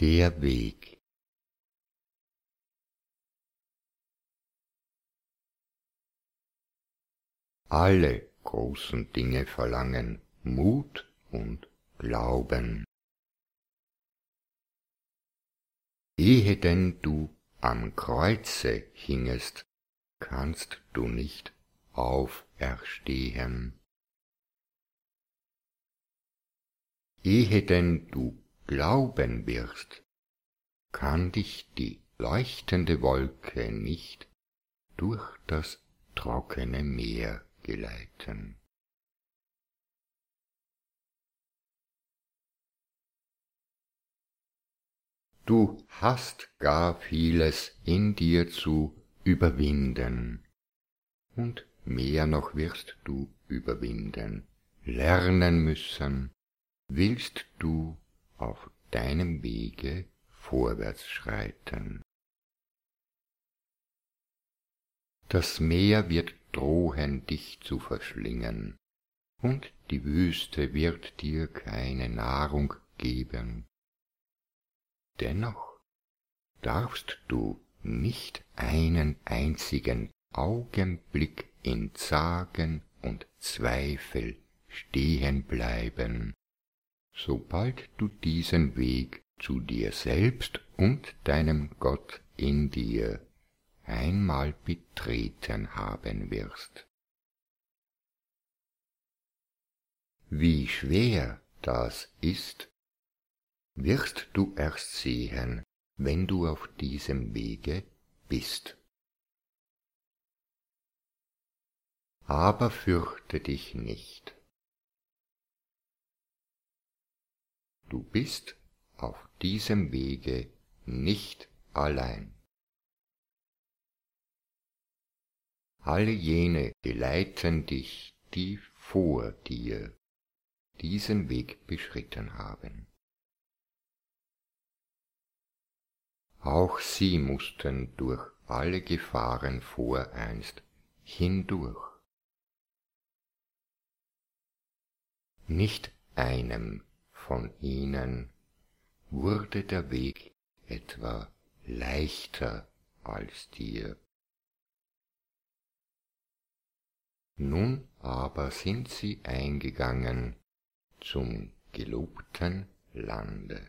Der Weg. Alle großen Dinge verlangen Mut und Glauben. Ehe denn du am Kreuze hingest, kannst du nicht auferstehen. Ehe denn du glauben wirst, kann dich die leuchtende Wolke nicht durch das trockene Meer geleiten. Du hast gar vieles in dir zu überwinden, und mehr noch wirst du überwinden, lernen müssen, willst du auf deinem Wege vorwärts schreiten. Das Meer wird drohen, dich zu verschlingen, und die Wüste wird dir keine Nahrung geben. Dennoch darfst du nicht einen einzigen Augenblick in Zagen und Zweifel stehen bleiben, sobald du diesen Weg zu dir selbst und deinem Gott in dir einmal betreten haben wirst. Wie schwer das ist, wirst du erst sehen, wenn du auf diesem Wege bist. Aber fürchte dich nicht. Du bist auf diesem Wege nicht allein. Alle jene geleiten dich, die vor dir diesen Weg beschritten haben. Auch sie mussten durch alle Gefahren voreinst hindurch. Nicht einem von ihnen wurde der Weg etwa leichter als dir. Nun aber sind sie eingegangen zum gelobten Lande.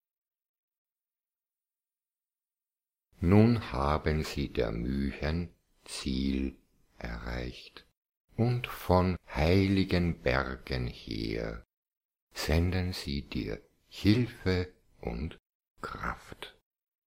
Nun haben sie der Mühen Ziel erreicht, und von heiligen Bergen her senden sie dir Hilfe und Kraft.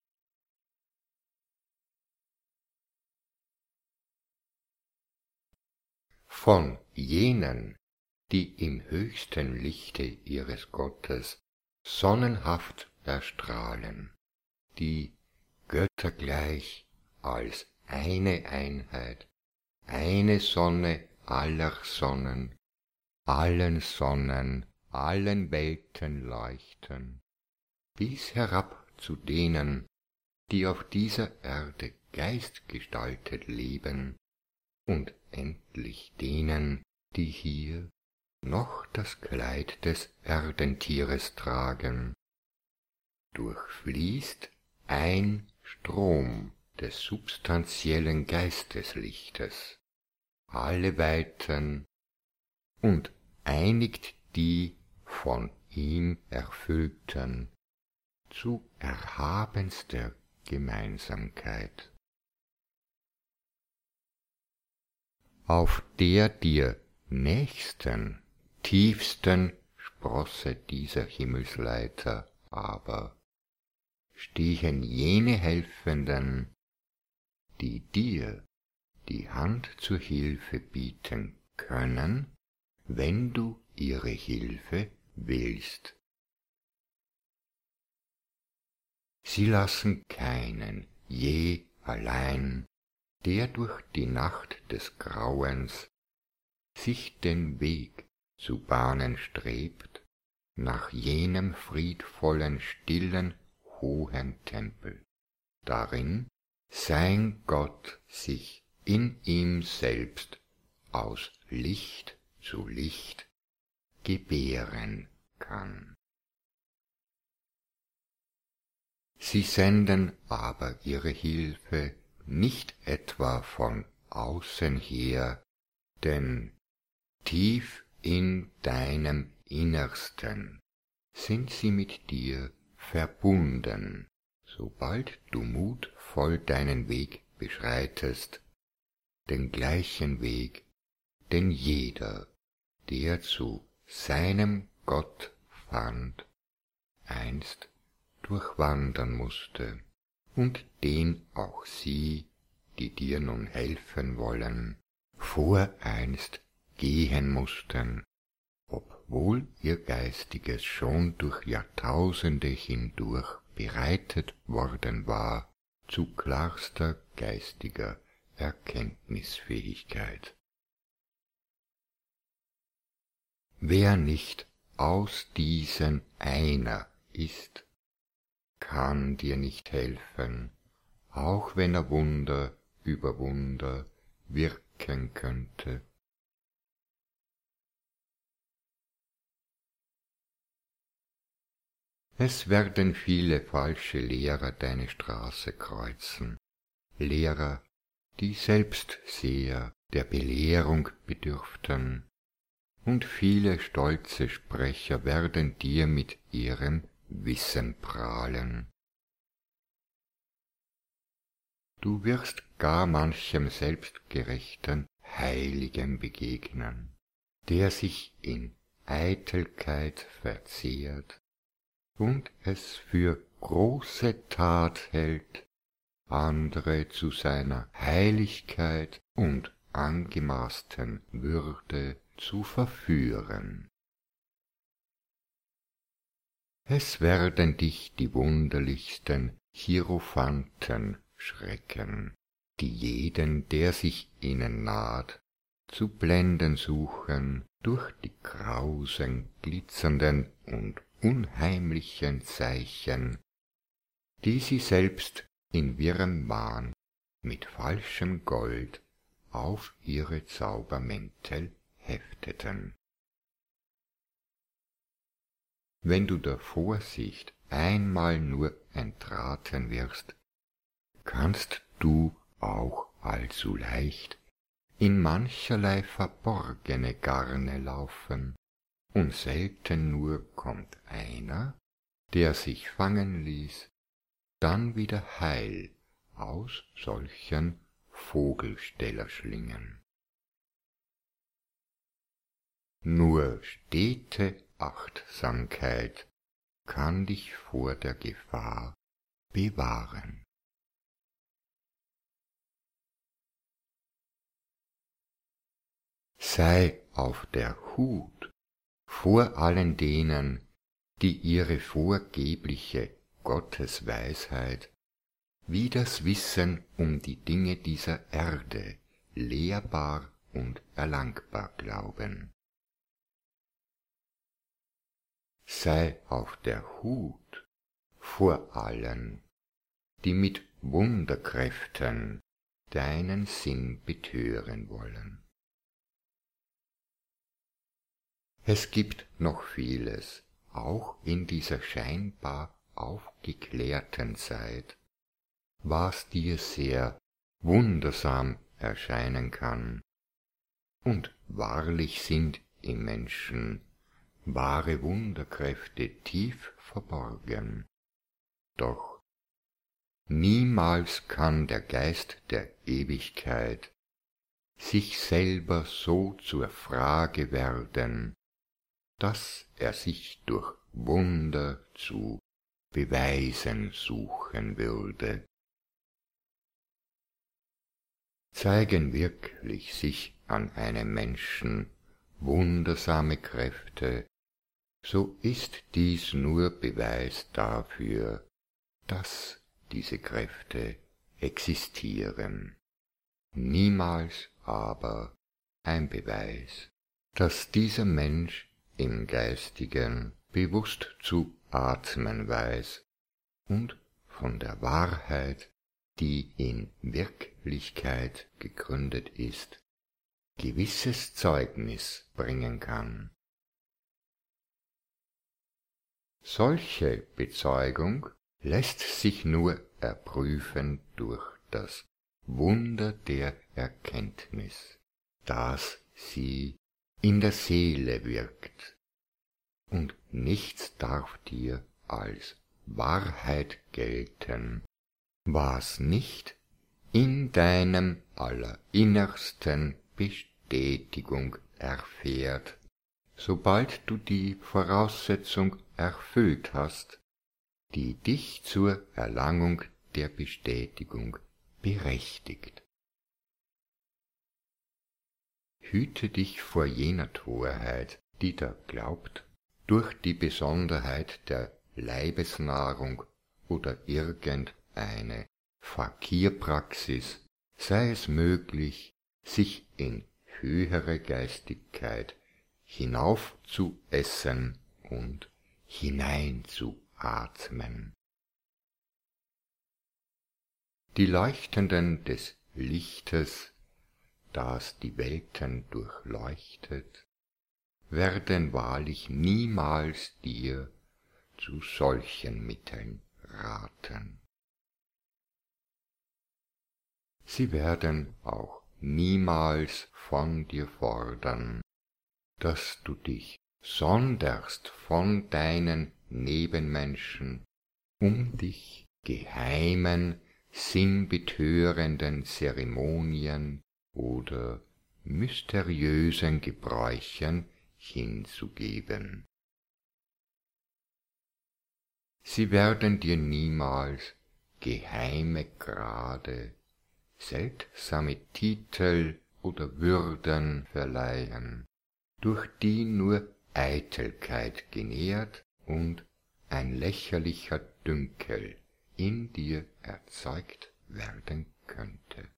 Von jenen, die im höchsten Lichte ihres Gottes sonnenhaft erstrahlen, die göttergleich als eine Einheit, eine Sonne aller Sonnen, allen Sonnen, allen Welten leuchten, bis herab zu denen, die auf dieser Erde geistgestaltet leben, und endlich denen, die hier noch das Kleid des Erdentieres tragen, durchfließt ein Strom des substantiellen Geisteslichtes alle Weiten und einigt die von ihm Erfüllten zu erhabenster Gemeinsamkeit. Auf der dir nächsten, tiefsten Sprosse dieser Himmelsleiter aber stehen jene Helfenden, die dir die Hand zur Hilfe bieten können, wenn du ihre Hilfe willst. Sie lassen keinen je allein, der durch die Nacht des Grauens sich den Weg zu bahnen strebt nach jenem friedvollen, stillen, hohen Tempel, darin sein Gott sich in ihm selbst aus Licht zu Licht gebären kann. Sie senden aber ihre Hilfe nicht etwa von außen her, denn tief in deinem Innersten sind sie mit dir verbunden, sobald du mutvoll deinen Weg beschreitest, den gleichen Weg, den jeder, der zu seinem Gott fand, einst durchwandern musste, und den auch sie, die dir nun helfen wollen, voreinst gehen mussten, obwohl ihr Geistiges schon durch Jahrtausende hindurch bereitet worden war zu klarster geistiger Erkenntnisfähigkeit. Wer nicht aus diesen einer ist, kann dir nicht helfen, auch wenn er Wunder über Wunder wirken könnte. Es werden viele falsche Lehrer deine Straße kreuzen, Lehrer, die selbst sehr der Belehrung bedürften, und viele stolze Sprecher werden dir mit ihrem Wissen prahlen. Du wirst gar manchem selbstgerechten Heiligen begegnen, der sich in Eitelkeit verzehrt und es für große Tat hält, andere zu seiner Heiligkeit und angemaßten Würde zu verführen. Es werden dich die wunderlichsten Hierophanten schrecken, die jeden, der sich ihnen naht, zu blenden suchen durch die grausen, glitzernden und unheimlichen Zeichen, die sie selbst in wirrem Wahn mit falschem Gold auf ihre Zaubermäntel hefteten. Wenn du der Vorsicht einmal nur entraten wirst, kannst du auch allzu leicht in mancherlei verborgene Garne laufen, und selten nur kommt einer, der sich fangen ließ, dann wieder heil aus solchen Vogelstellerschlingen. Nur stete Achtsamkeit kann dich vor der Gefahr bewahren. Sei auf der Hut vor allen denen, die ihre vorgebliche Gottesweisheit wie das Wissen um die Dinge dieser Erde lehrbar und erlangbar glauben. Sei auf der Hut vor allen, die mit Wunderkräften deinen Sinn betören wollen. Es gibt noch vieles, auch in dieser scheinbar aufgeklärten Zeit, was dir sehr wundersam erscheinen kann, und wahrlich sind im Menschen wahre Wunderkräfte tief verborgen, doch niemals kann der Geist der Ewigkeit sich selber so zur Frage werden, dass er sich durch Wunder zu beweisen suchen würde. Zeigen wirklich sich an einem Menschen wundersame Kräfte, so ist dies nur Beweis dafür, dass diese Kräfte existieren, niemals aber ein Beweis, dass dieser Mensch im Geistigen bewusst zu atmen weiß und von der Wahrheit, die in Wirklichkeit gegründet ist, gewisses Zeugnis bringen kann. Solche Bezeugung lässt sich nur erprüfen durch das Wunder der Erkenntnis, das sie in der Seele wirkt, und nichts darf dir als Wahrheit gelten, was nicht in deinem Allerinnersten Bestätigung erfährt, sobald du die Voraussetzung erfüllt hast, die dich zur Erlangung der Bestätigung berechtigt. Hüte dich vor jener Torheit, die da glaubt, durch die Besonderheit der Leibesnahrung oder irgendeine Fakirpraxis sei es möglich, sich in höhere Geistigkeit hinaufzuessen und hineinzuatmen. Die Leuchtenden des Lichtes, das die Welten durchleuchtet, werden wahrlich niemals dir zu solchen Mitteln raten. Sie werden auch niemals von dir fordern, dass du dich sonderst von deinen Nebenmenschen um dich geheimen, sinnbetörenden Zeremonien oder mysteriösen Gebräuchen hinzugeben. Sie werden dir niemals geheime Grade, seltsame Titel oder Würden verleihen, durch die nur Eitelkeit genährt und ein lächerlicher Dünkel in dir erzeugt werden könnte.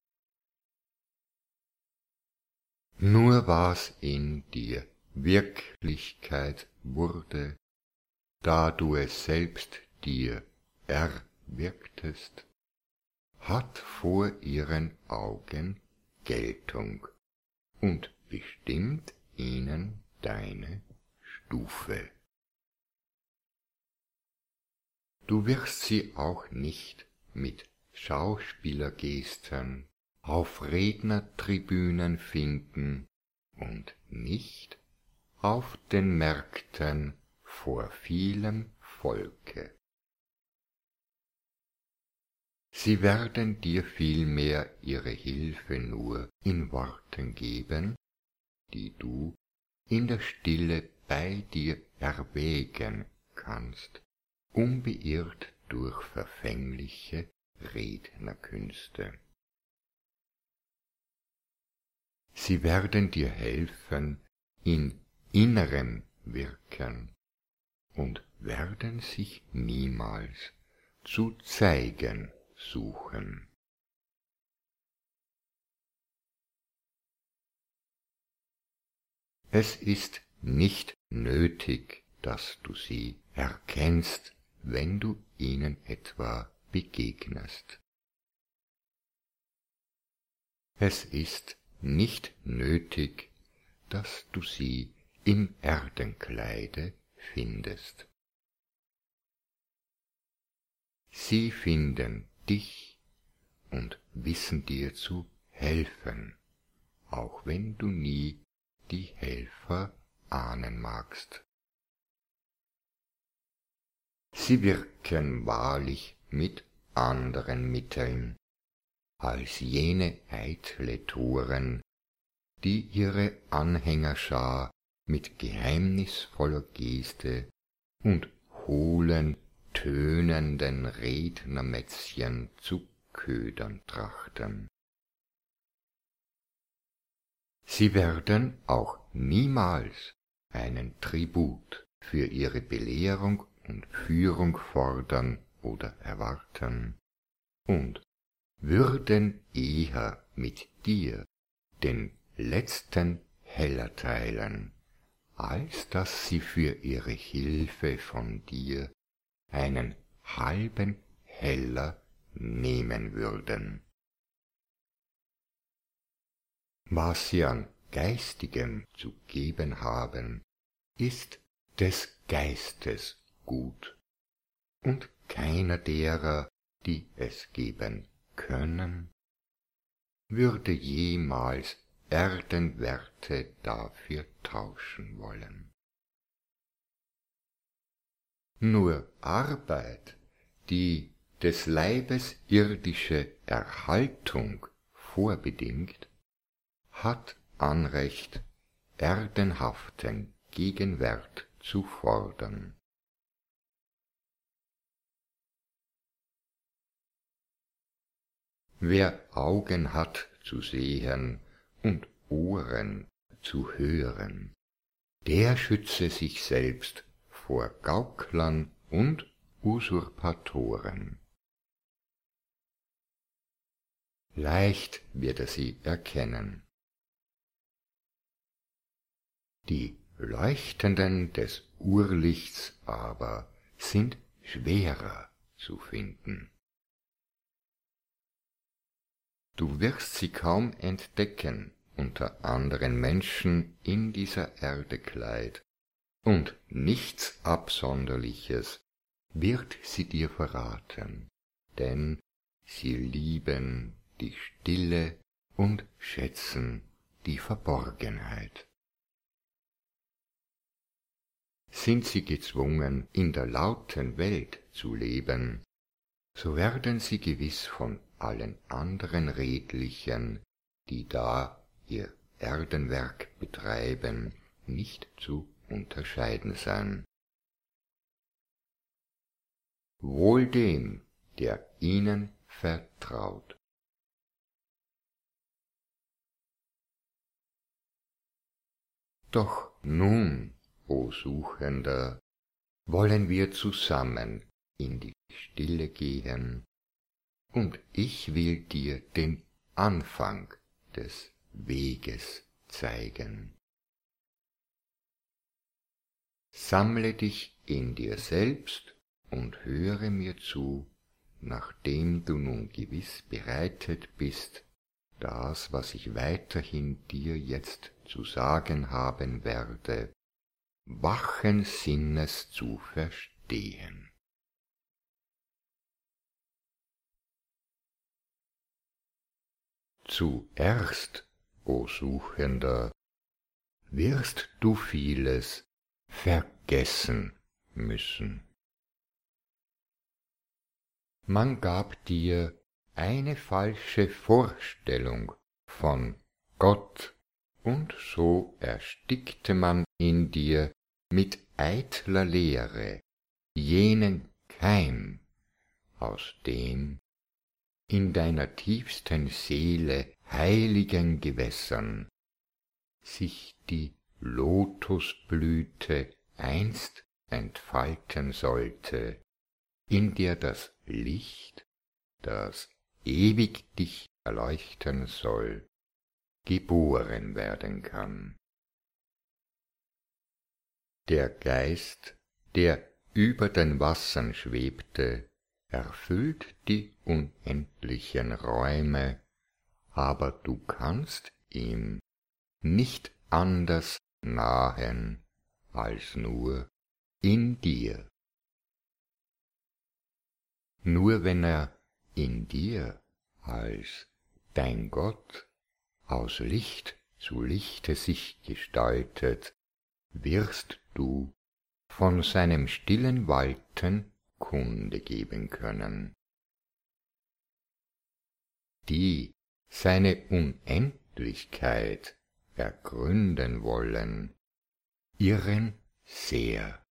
Nur was in dir Wirklichkeit wurde, da du es selbst dir erwirktest, hat vor ihren Augen Geltung und bestimmt ihnen deine Stufe. Du wirst sie auch nicht mit Schauspielergesten auf Rednertribünen finden und nicht auf den Märkten vor vielem Volke. Sie werden dir vielmehr ihre Hilfe nur in Worten geben, die du in der Stille bei dir erwägen kannst, unbeirrt durch verfängliche Rednerkünste. Sie werden dir helfen in innerem Wirken und werden sich niemals zu zeigen suchen. Es ist nicht nötig, dass du sie erkennst, wenn du ihnen etwa begegnest. Es ist nicht nötig, dass du sie im Erdenkleide findest. Sie finden dich und wissen dir zu helfen, auch wenn du nie die Helfer ahnen magst. Sie wirken wahrlich mit anderen Mitteln als jene eitle Toren, die ihre Anhängerschar mit geheimnisvoller Geste und hohlen, tönenden Rednermätzchen zu ködern trachten. Sie werden auch niemals einen Tribut für ihre Belehrung und Führung fordern oder erwarten und würden eher mit dir den letzten Heller teilen, als dass sie für ihre Hilfe von dir einen halben Heller nehmen würden. Was sie an Geistigem zu geben haben, ist des Geistes gut und keiner derer, die es geben können, würde jemals Erdenwerte dafür tauschen wollen. Nur Arbeit, die des Leibes irdische Erhaltung vorbedingt, hat Anrecht, erdenhaften Gegenwert zu fordern. Wer Augen hat zu sehen und Ohren zu hören, der schütze sich selbst vor Gauklern und Usurpatoren. Leicht wird er sie erkennen. Die Leuchtenden des Urlichts aber sind schwerer zu finden. Du wirst sie kaum entdecken unter anderen Menschen in dieser Erdekleid, und nichts Absonderliches wird sie dir verraten, denn sie lieben die Stille und schätzen die Verborgenheit. Sind sie gezwungen, in der lauten Welt zu leben, so werden sie gewiss von allen anderen Redlichen, die da ihr Erdenwerk betreiben, nicht zu unterscheiden sein. Wohl dem, der ihnen vertraut. Doch nun, o Suchender, wollen wir zusammen in die Stille gehen, und ich will dir den Anfang des Weges zeigen. Sammle dich in dir selbst und höre mir zu, nachdem du nun gewiss bereitet bist, das, was ich weiterhin dir jetzt zu sagen haben werde, wachen Sinnes zu verstehen. Zuerst, o Suchender, wirst du vieles vergessen müssen. Man gab dir eine falsche Vorstellung von Gott, und so erstickte man in dir mit eitler Lehre jenen Keim, aus dem in deiner tiefsten Seele heiligen Gewässern sich die Lotusblüte einst entfalten sollte, in der das Licht, das ewig dich erleuchten soll, geboren werden kann. Der Geist, der über den Wassern schwebte, erfüllt die unendlichen Räume, aber du kannst ihm nicht anders nahen als nur in dir. Nur wenn er in dir als dein Gott aus Licht zu Lichte sich gestaltet, wirst du von seinem stillen Walten Kunde geben können. Die seine Unendlichkeit ergründen wollen, irren sehr.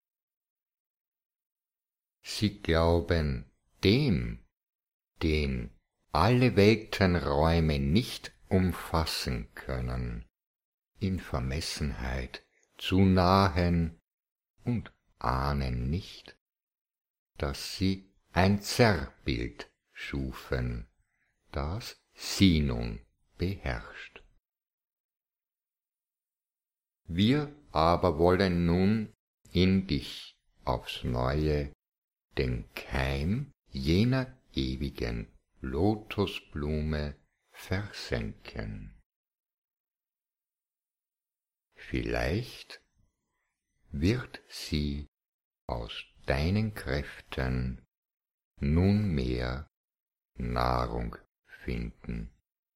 Sie glauben dem, den alle Weltenräume nicht umfassen können, in Vermessenheit zu nahen und ahnen nicht, dass sie ein Zerrbild schufen, das sie nun beherrscht. Wir aber wollen nun in dich aufs Neue den Keim jener ewigen Lotusblume versenken. Vielleicht wird sie aus deinen Kräften nunmehr Nahrung finden.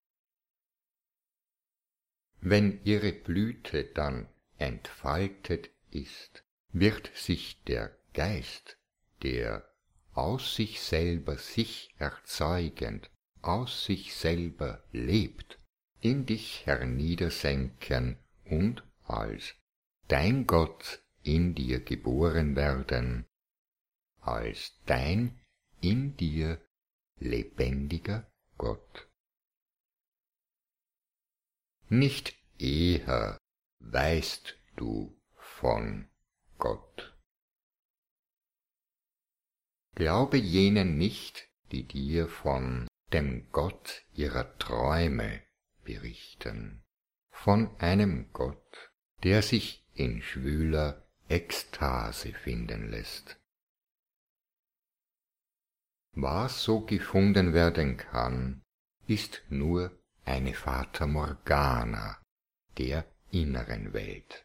Wenn ihre Blüte dann entfaltet ist, wird sich der Geist, der aus sich selber sich erzeugend, aus sich selber lebt, in dich herniedersenken und als dein Gott in dir geboren werden, als dein in dir lebendiger Gott. Nicht eher weißt du von Gott. Glaube jenen nicht, die dir von dem Gott ihrer Träume berichten, von einem Gott, der sich in schwüler Ekstase finden lässt. Was so gefunden werden kann, ist nur eine Fata Morgana der inneren Welt.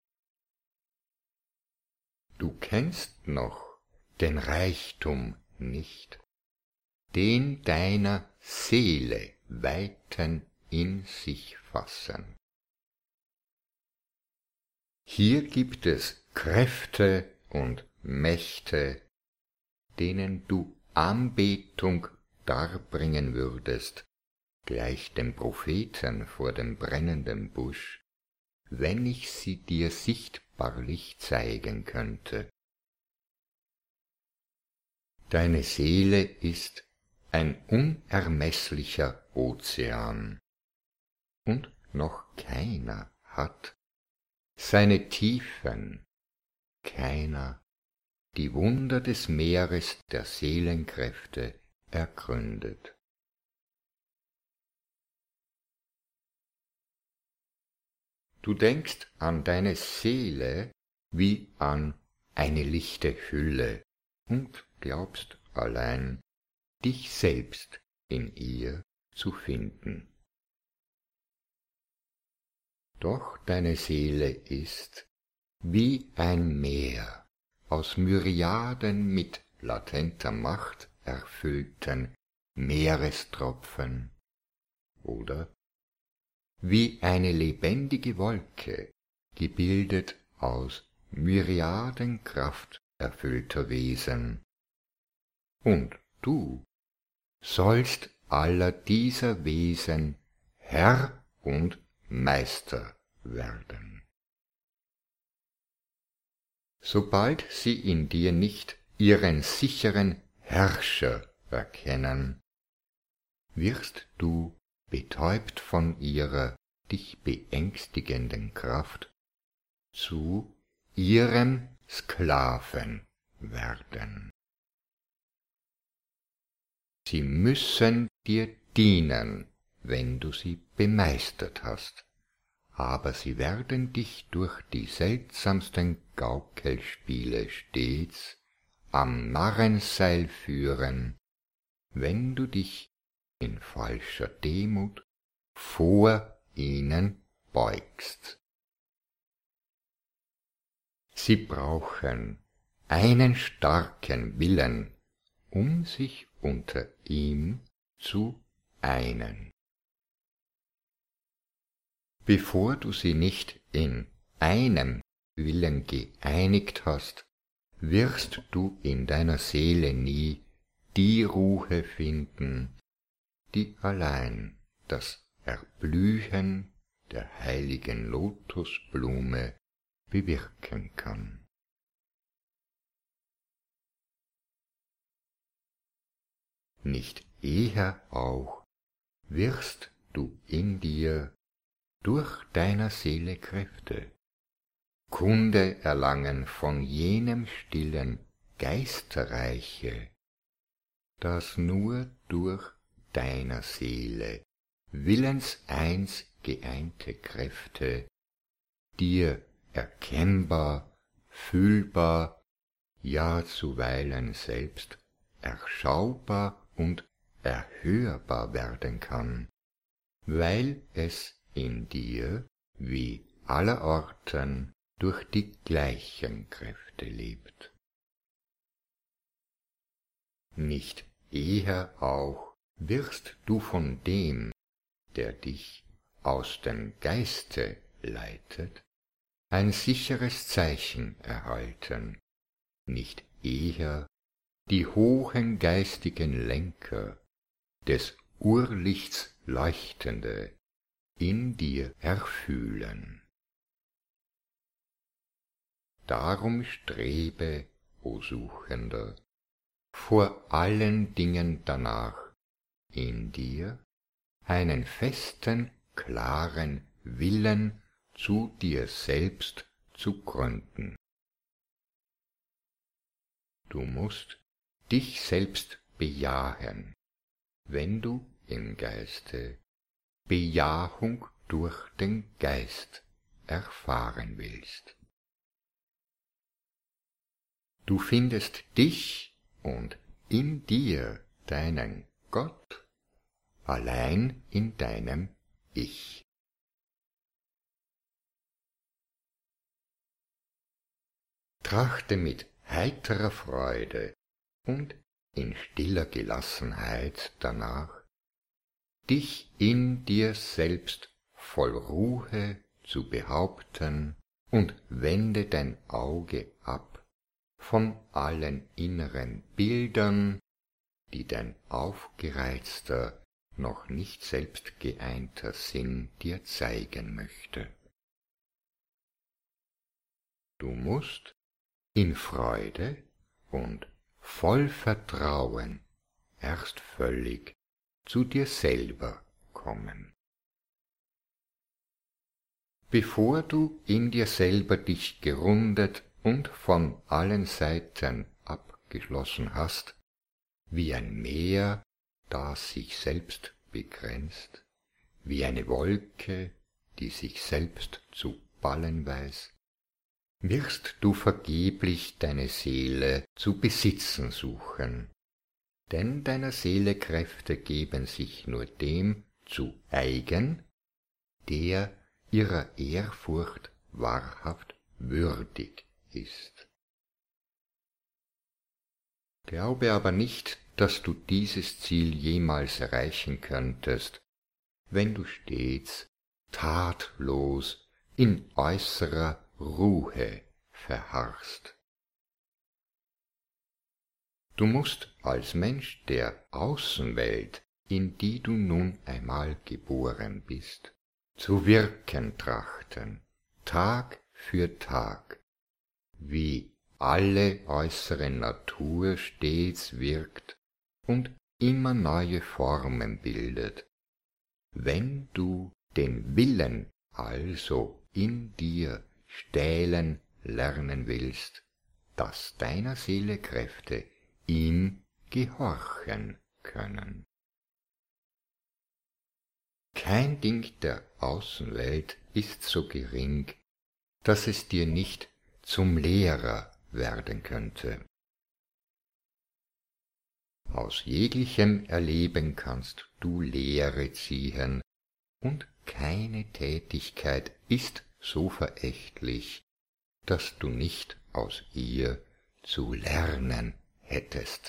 Du kennst noch den Reichtum nicht, den deiner Seele Weiten in sich fassen. Hier gibt es Kräfte und Mächte, denen du Anbetung darbringen würdest, gleich dem Propheten vor dem brennenden Busch, wenn ich sie dir sichtbarlich zeigen könnte. Deine Seele ist ein unermeßlicher Ozean, und noch keiner hat seine Tiefen, keiner die Wunder des Meeres der Seelenkräfte ergründet. Du denkst an deine Seele wie an eine lichte Hülle und glaubst allein, dich selbst in ihr zu finden. Doch deine Seele ist wie ein Meer aus Myriaden mit latenter Macht erfüllten Meerestropfen oder wie eine lebendige Wolke, gebildet aus Myriaden krafterfüllter Wesen. Und du sollst aller dieser Wesen Herr und Meister werden. Sobald sie in dir nicht ihren sicheren Herrscher erkennen, wirst du, betäubt von ihrer dich beängstigenden Kraft, zu ihrem Sklaven werden. Sie müssen dir dienen, wenn du sie bemeistert hast, aber sie werden dich durch die seltsamsten Gaukelspiele stets am Narrenseil führen, wenn du dich in falscher Demut vor ihnen beugst. Sie brauchen einen starken Willen, um sich unter ihm zu einen. Bevor du sie nicht in einem Willen geeinigt hast, wirst du in deiner Seele nie die Ruhe finden, die allein das Erblühen der heiligen Lotusblume bewirken kann. Nicht eher auch wirst du in dir durch deiner Seele Kräfte Kunde erlangen von jenem stillen Geisterreiche, das nur durch deiner Seele willenseins geeinte Kräfte dir erkennbar, fühlbar, ja zuweilen selbst erschaubar und erhörbar werden kann, weil es in dir wie allerorten durch die gleichen Kräfte lebt. nicht eher auch wirst du von dem, der dich aus dem Geiste leitet, ein sicheres Zeichen erhalten, nicht eher die hohen geistigen Lenker des Urlichts Leuchtende in dir erfühlen. Darum strebe, o Suchender, vor allen Dingen danach, in dir einen festen, klaren Willen zu dir selbst zu gründen. Du musst dich selbst bejahen, wenn du im Geiste Bejahung durch den Geist erfahren willst. Du findest dich und in dir deinen Gott allein in deinem Ich. Trachte mit heiterer Freude und in stiller Gelassenheit danach, dich in dir selbst voll Ruhe zu behaupten und wende dein Auge ab von allen inneren Bildern, die dein aufgereizter, noch nicht selbst geeinter Sinn dir zeigen möchte. Du musst in Freude und voll Vertrauen erst völlig zu dir selber kommen. Bevor du in dir selber dich gerundet und von allen Seiten abgeschlossen hast, wie ein Meer, das sich selbst begrenzt, wie eine Wolke, die sich selbst zu ballen weiß, wirst du vergeblich deine Seele zu besitzen suchen, denn deiner Seele Kräfte geben sich nur dem zu eigen, der ihrer Ehrfurcht wahrhaft würdig ist. Glaube aber nicht, dass du dieses Ziel jemals erreichen könntest, wenn du stets tatlos in äußerer Ruhe verharrst. Du musst als Mensch der Außenwelt, in die du nun einmal geboren bist, zu wirken trachten, Tag für Tag, wie alle äußere Natur stets wirkt und immer neue Formen bildet. Wenn du den Willen also in dir stählen lernen willst, dass deiner Seele Kräfte ihm gehorchen können. Kein Ding der Außenwelt ist so gering, dass es dir nicht zum Lehrer werden könnte. Aus jeglichem Erleben kannst du Lehre ziehen, und keine Tätigkeit ist so verächtlich, dass du nicht aus ihr zu lernen hättest.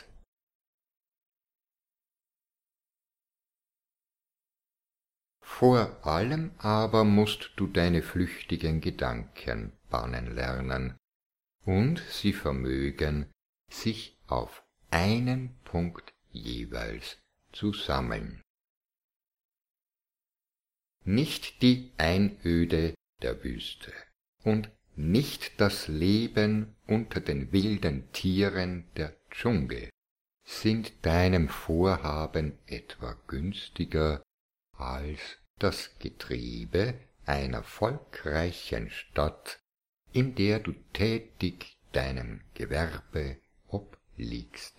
Vor allem aber musst du deine flüchtigen Gedanken bannen lernen, und sie vermögen, sich auf einen Punkt jeweils zu sammeln. Nicht die Einöde der Wüste und nicht das Leben unter den wilden Tieren der Dschungel sind deinem Vorhaben etwa günstiger als das Getriebe einer volkreichen Stadt, in der du tätig deinem Gewerbe obliegst.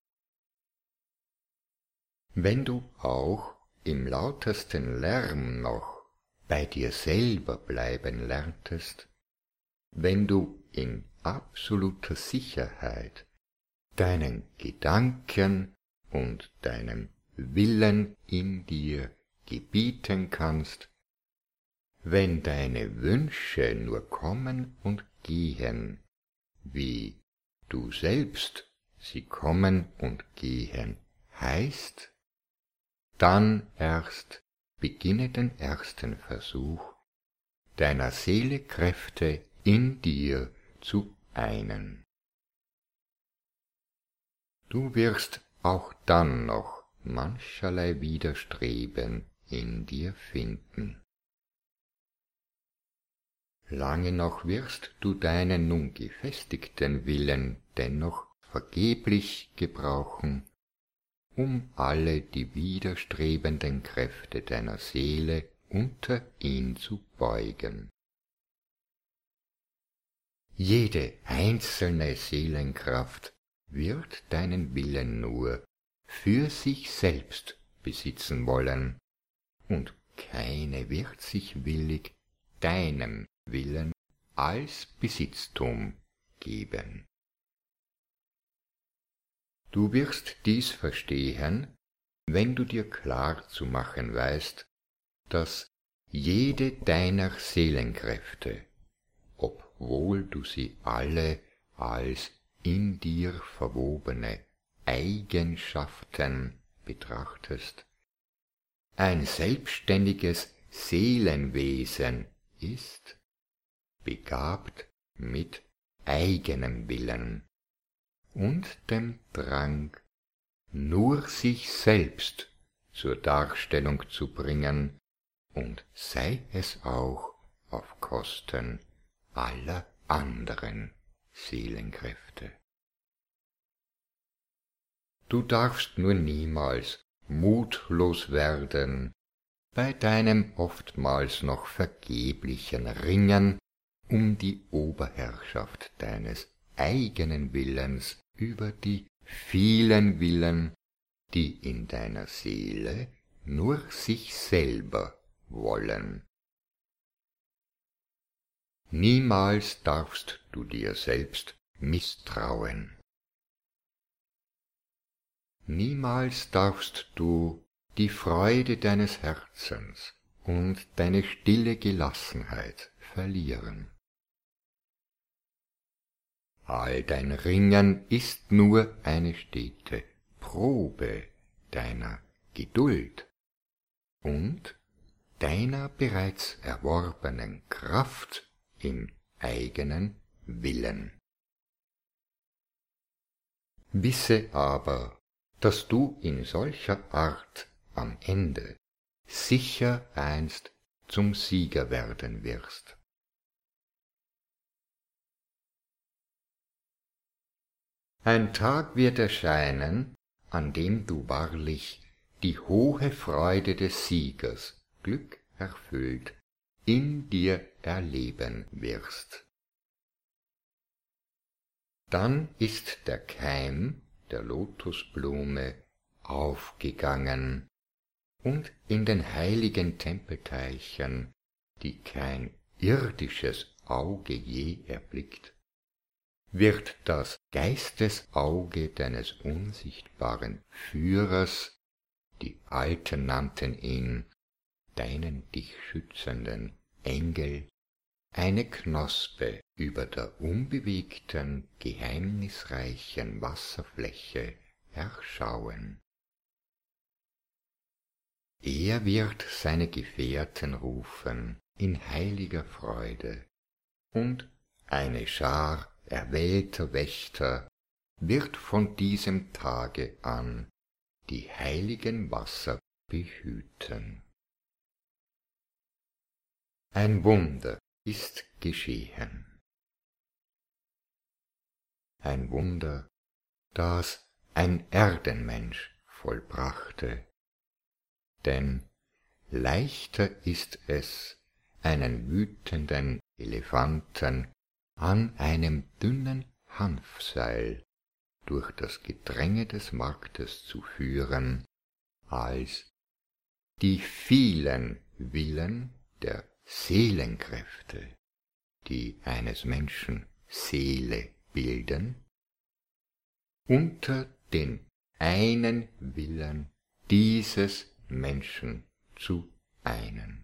Wenn du auch im lautesten Lärm noch bei dir selber bleiben lerntest, wenn du in absoluter Sicherheit deinen Gedanken und deinem Willen in dir gebieten kannst, wenn deine Wünsche nur kommen und gehen, wie du selbst sie kommen und gehen, heißt, dann erst beginne den ersten Versuch, deiner Seele Kräfte in dir zu einen. Du wirst auch dann noch mancherlei Widerstreben in dir finden. Lange noch wirst du deinen nun gefestigten Willen dennoch vergeblich gebrauchen, um alle die widerstrebenden Kräfte deiner Seele unter ihn zu beugen. Jede einzelne Seelenkraft wird deinen Willen nur für sich selbst besitzen wollen, und keine wird sich willig deinem Willen als Besitztum geben. Du wirst dies verstehen, wenn du dir klar zu machen weißt, dass jede deiner Seelenkräfte, obwohl du sie alle als in dir verwobene Eigenschaften betrachtest, ein selbstständiges Seelenwesen ist, begabt mit eigenem Willen und dem Drang, nur sich selbst zur Darstellung zu bringen, und sei es auch auf Kosten aller anderen Seelenkräfte. Du darfst nur niemals mutlos werden bei deinem oftmals noch vergeblichen Ringen um die Oberherrschaft deines eigenen Willens über die vielen Willen, die in deiner Seele nur sich selber wollen. Niemals darfst du dir selbst misstrauen. Niemals darfst du die Freude deines Herzens und deine stille Gelassenheit verlieren. All dein Ringen ist nur eine stete Probe deiner Geduld und deiner bereits erworbenen Kraft im eigenen Willen. Wisse aber, dass du in solcher Art am Ende sicher einst zum Sieger werden wirst. Ein Tag wird erscheinen, an dem du wahrlich die hohe Freude des Siegers, Glück erfüllt, in dir erleben wirst. Dann ist der Keim der Lotusblume aufgegangen, und in den heiligen Tempelteichen, die kein irdisches Auge je erblickt, wird das Geistesauge deines unsichtbaren Führers, die Alten nannten ihn deinen dich schützenden Engel, eine Knospe über der unbewegten, geheimnisreichen Wasserfläche erschauen. Er wird seine Gefährten rufen in heiliger Freude, und eine Schar erwählter Wächter wird von diesem Tage an die heiligen Wasser behüten. Ein Wunder ist geschehen. Ein Wunder, das ein Erdenmensch vollbrachte, denn leichter ist es, einen wütenden Elefanten an einem dünnen Hanfseil durch das Gedränge des Marktes zu führen, als die vielen Willen der Seelenkräfte, die eines Menschen Seele bilden, unter den einen Willen dieses Menschen zu einen.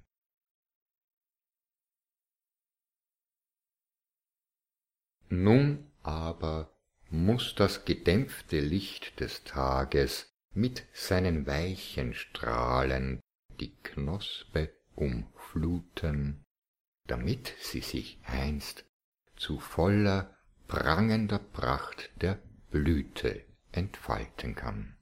Nun aber muß das gedämpfte Licht des Tages mit seinen weichen Strahlen die Knospe umfluten, damit sie sich einst zu voller, prangender Pracht der Blüte entfalten kann.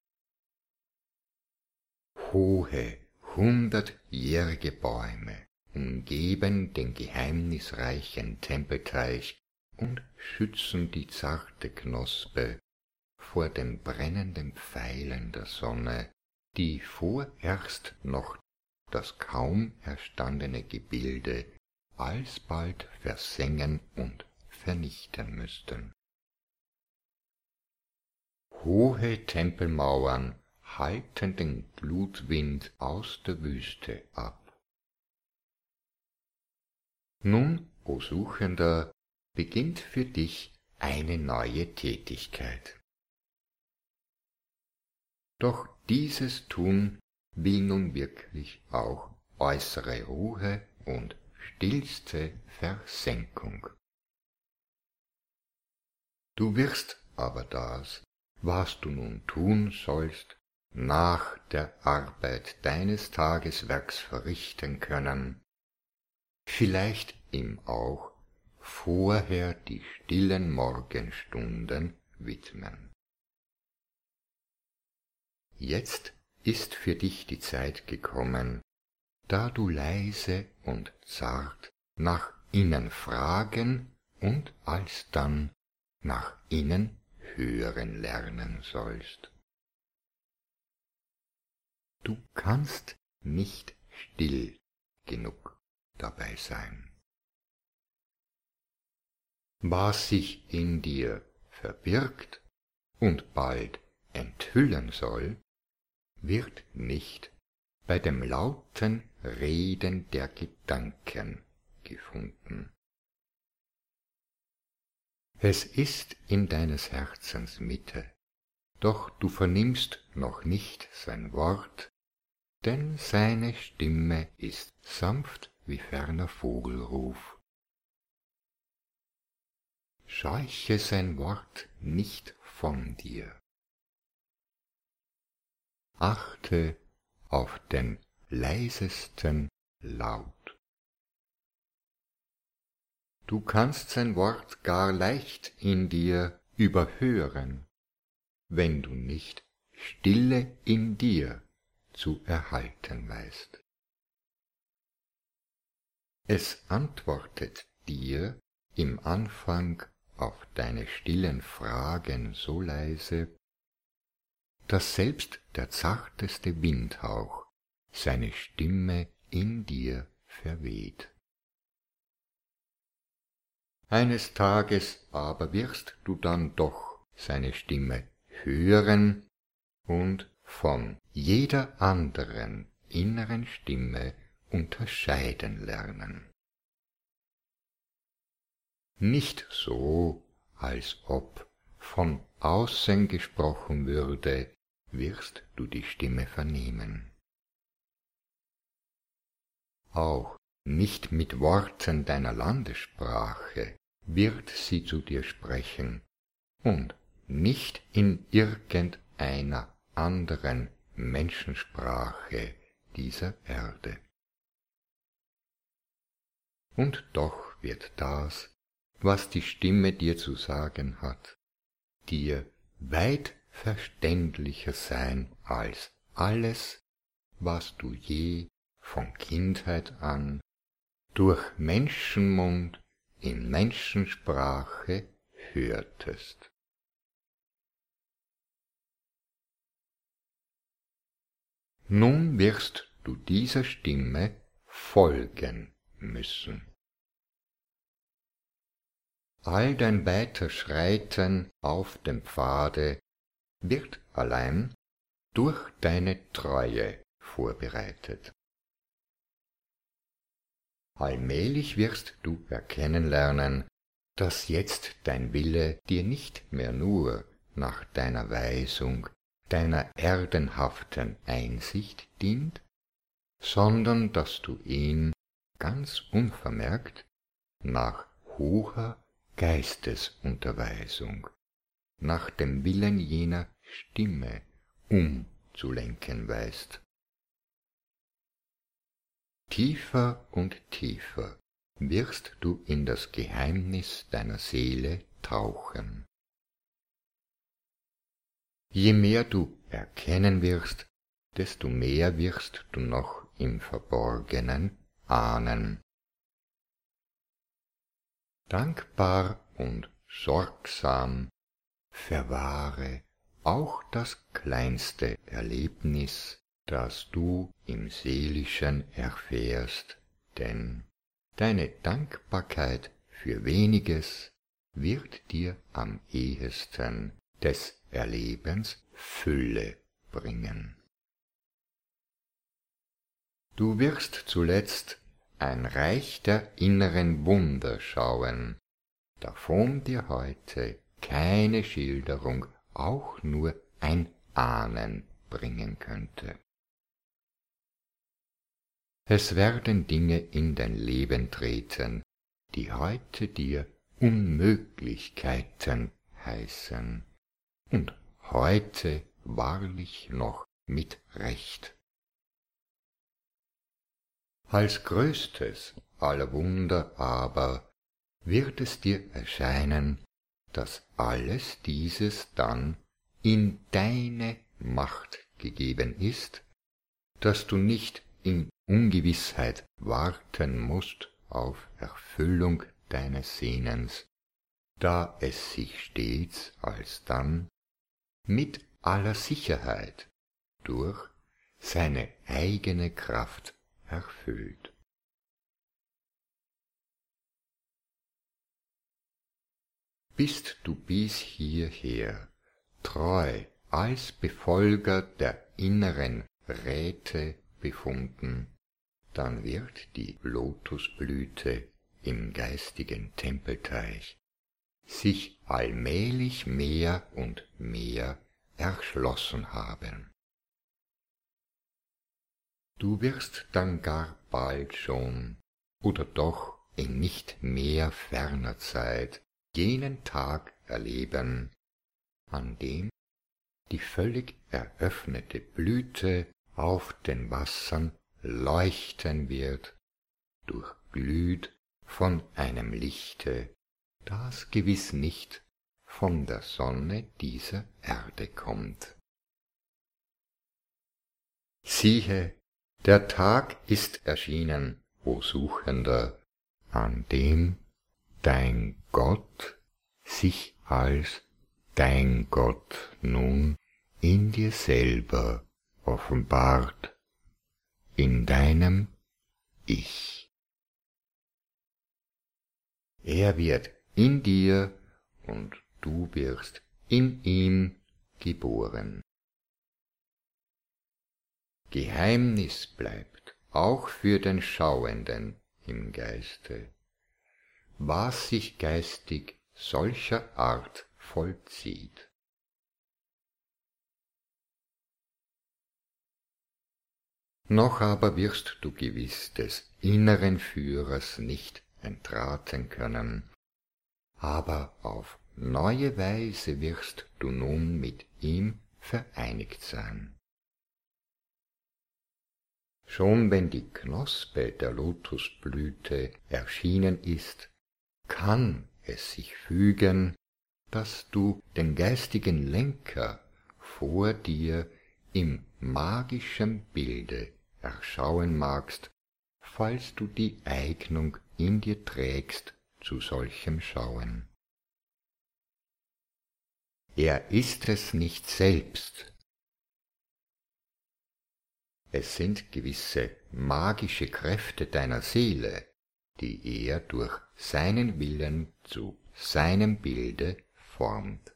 Hohe, 100-jährige Bäume umgeben den geheimnisreichen Tempelteich und schützen die zarte Knospe vor den brennenden Pfeilen der Sonne, die vorerst noch das kaum erstandene Gebilde alsbald versengen und vernichten müssten. Hohe Tempelmauern halten den Glutwind aus der Wüste ab. Nun, o Suchender, beginnt für dich eine neue Tätigkeit. Doch dieses Tun will nun wirklich auch äußere Ruhe und stillste Versenkung. Du wirst aber das, was du nun tun sollst, nach der Arbeit deines Tageswerks verrichten können, vielleicht ihm auch vorher die stillen Morgenstunden widmen. Jetzt ist für dich die Zeit gekommen, da du leise und zart nach innen fragen und alsdann nach innen hören lernen sollst. Du kannst nicht still genug dabei sein. Was sich in dir verbirgt und bald enthüllen soll, wird nicht bei dem lauten Reden der Gedanken gefunden. Es ist in deines Herzens Mitte, doch du vernimmst noch nicht sein Wort, denn seine Stimme ist sanft wie ferner Vogelruf. Scheuche sein Wort nicht von dir. Achte auf den leisesten Laut. Du kannst sein Wort gar leicht in dir überhören, wenn du nicht Stille in dir zu erhalten weißt. Es antwortet dir im Anfang auf deine stillen Fragen so leise, dass selbst der zarteste Windhauch seine Stimme in dir verweht. Eines Tages aber wirst du dann doch seine Stimme hören und von jeder anderen inneren Stimme unterscheiden lernen. Nicht so, als ob von außen gesprochen würde, wirst du die Stimme vernehmen. Auch nicht mit Worten deiner Landessprache wird sie zu dir sprechen und nicht in irgendeiner anderen Menschensprache dieser Erde. Und doch wird das, was die Stimme dir zu sagen hat, dir weit verständlicher sein als alles, was du je von Kindheit an durch Menschenmund in Menschensprache hörtest. Nun wirst du dieser Stimme folgen müssen. All dein Weiterschreiten auf dem Pfade wird allein durch deine Treue vorbereitet. Allmählich wirst du erkennen lernen, dass jetzt dein Wille dir nicht mehr nur nach deiner Weisung, deiner erdenhaften Einsicht dient, sondern dass du ihn ganz unvermerkt nach hoher Geistesunterweisung nach dem Willen jener Stimme umzulenken weißt. Tiefer und tiefer wirst du in das Geheimnis deiner Seele tauchen. Je mehr du erkennen wirst, desto mehr wirst du noch im Verborgenen ahnen. Dankbar und sorgsam verwahre auch das kleinste Erlebnis, das du im Seelischen erfährst, denn deine Dankbarkeit für weniges wird dir am ehesten des Erlebens Fülle bringen. Du wirst zuletzt ein Reich der inneren Wunder schauen, davon dir heute keine Schilderung auch nur ein Ahnen bringen könnte. Es werden Dinge in dein Leben treten, die heute dir Unmöglichkeiten heißen, und heute wahrlich noch mit Recht. Als größtes aller Wunder aber wird es dir erscheinen, dass alles dieses dann in deine Macht gegeben ist, dass du nicht in Ungewissheit warten musst auf Erfüllung deines Sehnens, da es sich stets alsdann mit aller Sicherheit durch seine eigene Kraft erfüllt. Bist du bis hierher treu als Befolger der inneren Räte befunden, dann wird die Lotusblüte im geistigen Tempelteich sich allmählich mehr und mehr erschlossen haben. Du wirst dann gar bald schon, oder doch in nicht mehr ferner Zeit, jenen Tag erleben, an dem die völlig eröffnete Blüte auf den Wassern leuchten wird, durchglüht von einem Lichte, das gewiss nicht von der Sonne dieser Erde kommt. Siehe, der Tag ist erschienen, o Suchender, an dem dein Gott sich als dein Gott nun in dir selber offenbart, in deinem Ich. Er wird in dir und du wirst in ihm geboren. Geheimnis bleibt auch für den Schauenden im Geiste, was sich geistig solcher Art vollzieht. Noch aber wirst du gewiss des inneren Führers nicht entraten können, aber auf neue Weise wirst du nun mit ihm vereinigt sein. Schon wenn die Knospe der Lotusblüte erschienen ist, kann es sich fügen, dass du den geistigen Lenker vor dir im magischen Bilde erschauen magst, falls du die Eignung in dir trägst zu solchem Schauen. Er ist es nicht selbst. Es sind gewisse magische Kräfte deiner Seele, die er durch seinen Willen zu seinem Bilde formt.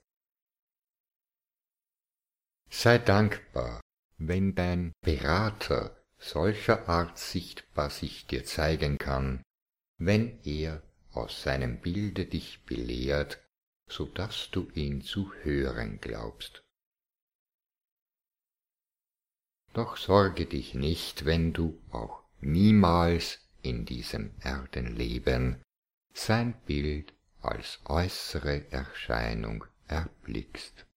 Sei dankbar, wenn dein Berater solcher Art sichtbar sich dir zeigen kann, wenn er aus seinem Bilde dich belehrt, so dass du ihn zu hören glaubst. Doch sorge dich nicht, wenn du auch niemals in diesem Erdenleben sein Bild als äußere Erscheinung erblickst.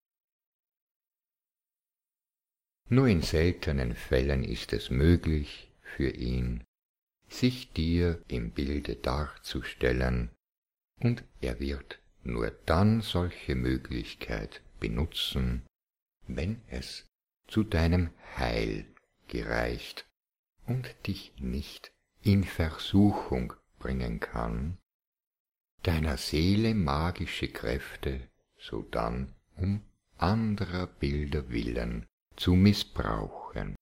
Nur in seltenen Fällen ist es möglich für ihn, sich dir im Bilde darzustellen, und er wird nur dann solche Möglichkeit benutzen, wenn es zu deinem Heil gereicht und dich nicht in Versuchung bringen kann, deiner Seele magische Kräfte sodann um anderer Bilder willen zu missbrauchen.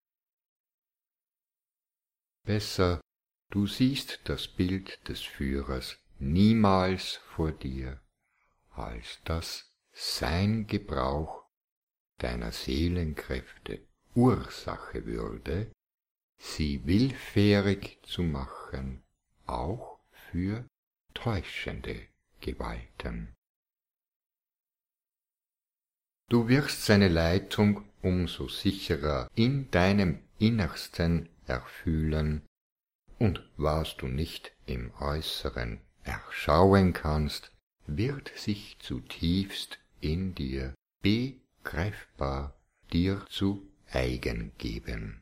Besser, du siehst das Bild des Führers niemals vor dir, als dass sein Gebrauch deiner Seelenkräfte Ursache würde, sie willfährig zu machen, auch für täuschende Gewalten. Du wirst seine Leitung umso sicherer in deinem Innersten erfühlen, und was du nicht im Äußeren erschauen kannst, wird sich zutiefst in dir begreifbar dir zu eigen geben.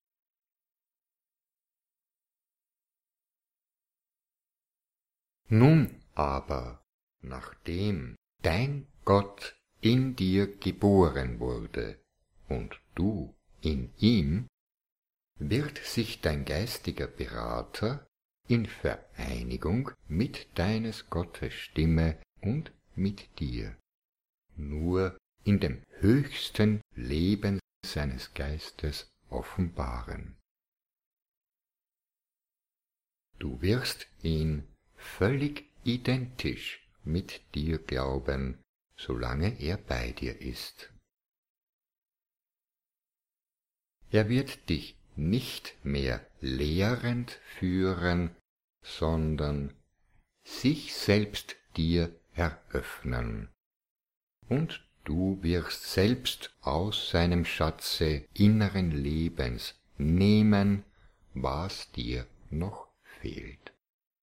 Nun aber, nachdem dein Gott in dir geboren wurde und du in ihm, wird sich dein geistiger Berater in Vereinigung mit deines Gottes Stimme und mit dir nur in dem höchsten Leben seines Geistes offenbaren. Du wirst ihn völlig identisch mit dir glauben, solange er bei dir ist. Er wird dich nicht mehr lehrend führen, sondern sich selbst dir eröffnen, und du wirst selbst aus seinem Schatze inneren Lebens nehmen, was dir noch fehlt.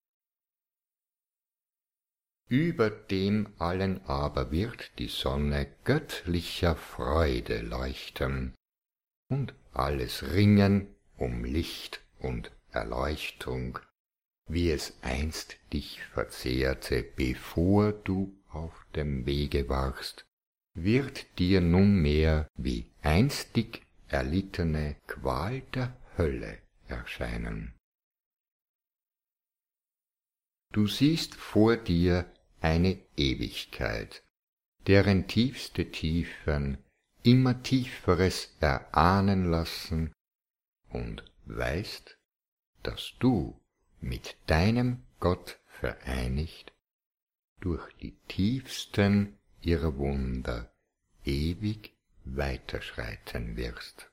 Über dem allen aber wird die Sonne göttlicher Freude leuchten, und alles Ringen um Licht und Erleuchtung, wie es einst dich verzehrte, bevor du auf dem Wege warst, wird dir nunmehr wie einstig erlittene Qual der Hölle erscheinen. Du siehst vor dir eine Ewigkeit, deren tiefste Tiefen immer Tieferes erahnen lassen, und weißt, dass du mit deinem Gott vereinigt durch die tiefsten ihrer Wunder ewig weiterschreiten wirst.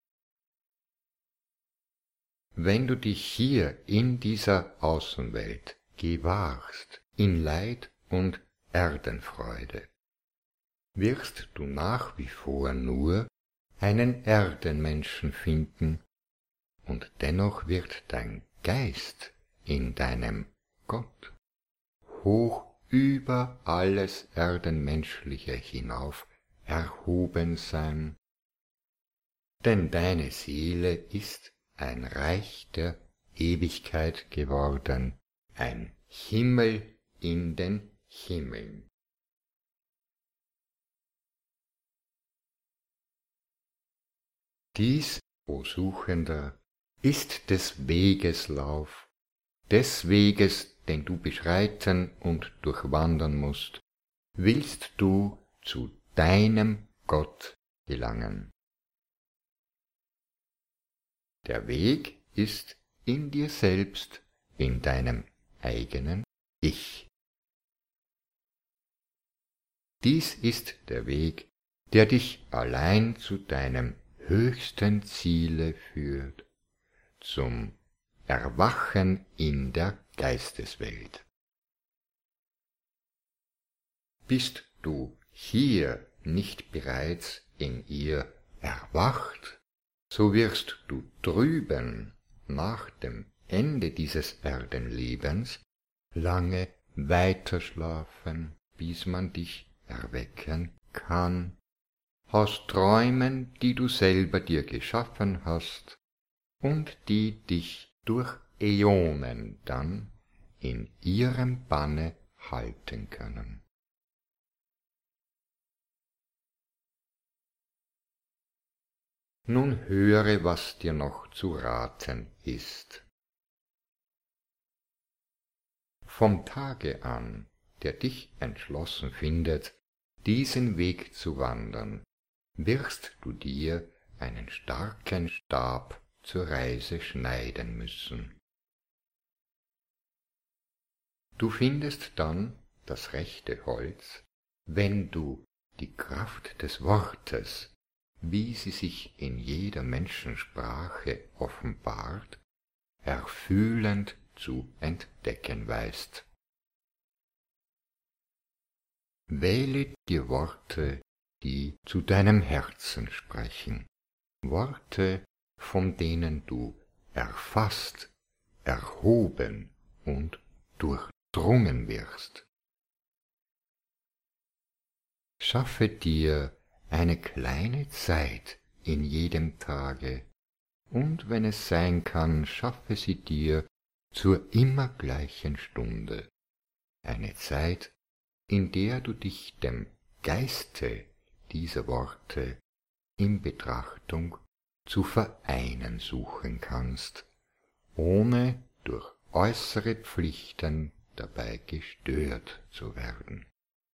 Wenn du dich hier in dieser Außenwelt gewahrst, in Leid und Erdenfreude, wirst du nach wie vor nur einen Erdenmenschen finden, und dennoch wird dein Geist in deinem Gott hoch über alles Erdenmenschliche hinauf erhoben sein, denn deine Seele ist ein Reich der Ewigkeit geworden, ein Himmel in den Himmeln. Dies, o Suchender, ist des Weges Lauf, des Weges, den du beschreiten und durchwandern musst, willst du zu deinem Gott gelangen. Der Weg ist in dir selbst, in deinem eigenen Ich. Dies ist der Weg, der dich allein zu deinem höchsten Ziele führt, zum Erwachen in der Geisteswelt. Bist du hier nicht bereits in ihr erwacht, so wirst du drüben nach dem Ende dieses Erdenlebens lange weiterschlafen, bis man dich erwecken kann, aus Träumen, die du selber dir geschaffen hast und die dich durch Äonen dann in ihrem Banne halten können. Nun höre, was dir noch zu raten ist. Vom Tage an, der dich entschlossen findet, diesen Weg zu wandern, wirst du dir einen starken Stab zur Reise schneiden müssen. Du findest dann das rechte Holz, wenn du die Kraft des Wortes, wie sie sich in jeder Menschensprache offenbart, erfühlend zu entdecken weißt. Wähle dir Worte, die zu deinem Herzen sprechen, Worte, von denen du erfasst, erhoben und durchdrungen wirst. Schaffe dir eine kleine Zeit in jedem Tage, und wenn es sein kann, schaffe sie dir zur immer gleichen Stunde, eine Zeit, in der du dich dem Geiste dieser Worte in Betrachtung zu vereinen suchen kannst, ohne durch äußere Pflichten dabei gestört zu werden.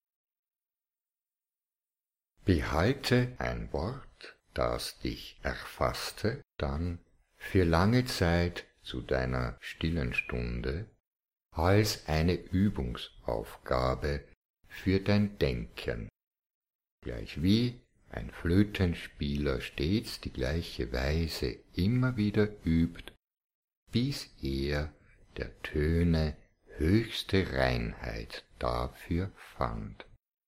Behalte ein Wort, das dich erfasste, dann für lange Zeit zu deiner stillen Stunde als eine Übungsaufgabe für dein Denken, gleichwie ein Flötenspieler stets die gleiche Weise immer wieder übt, bis er der Töne höchste Reinheit dafür fand.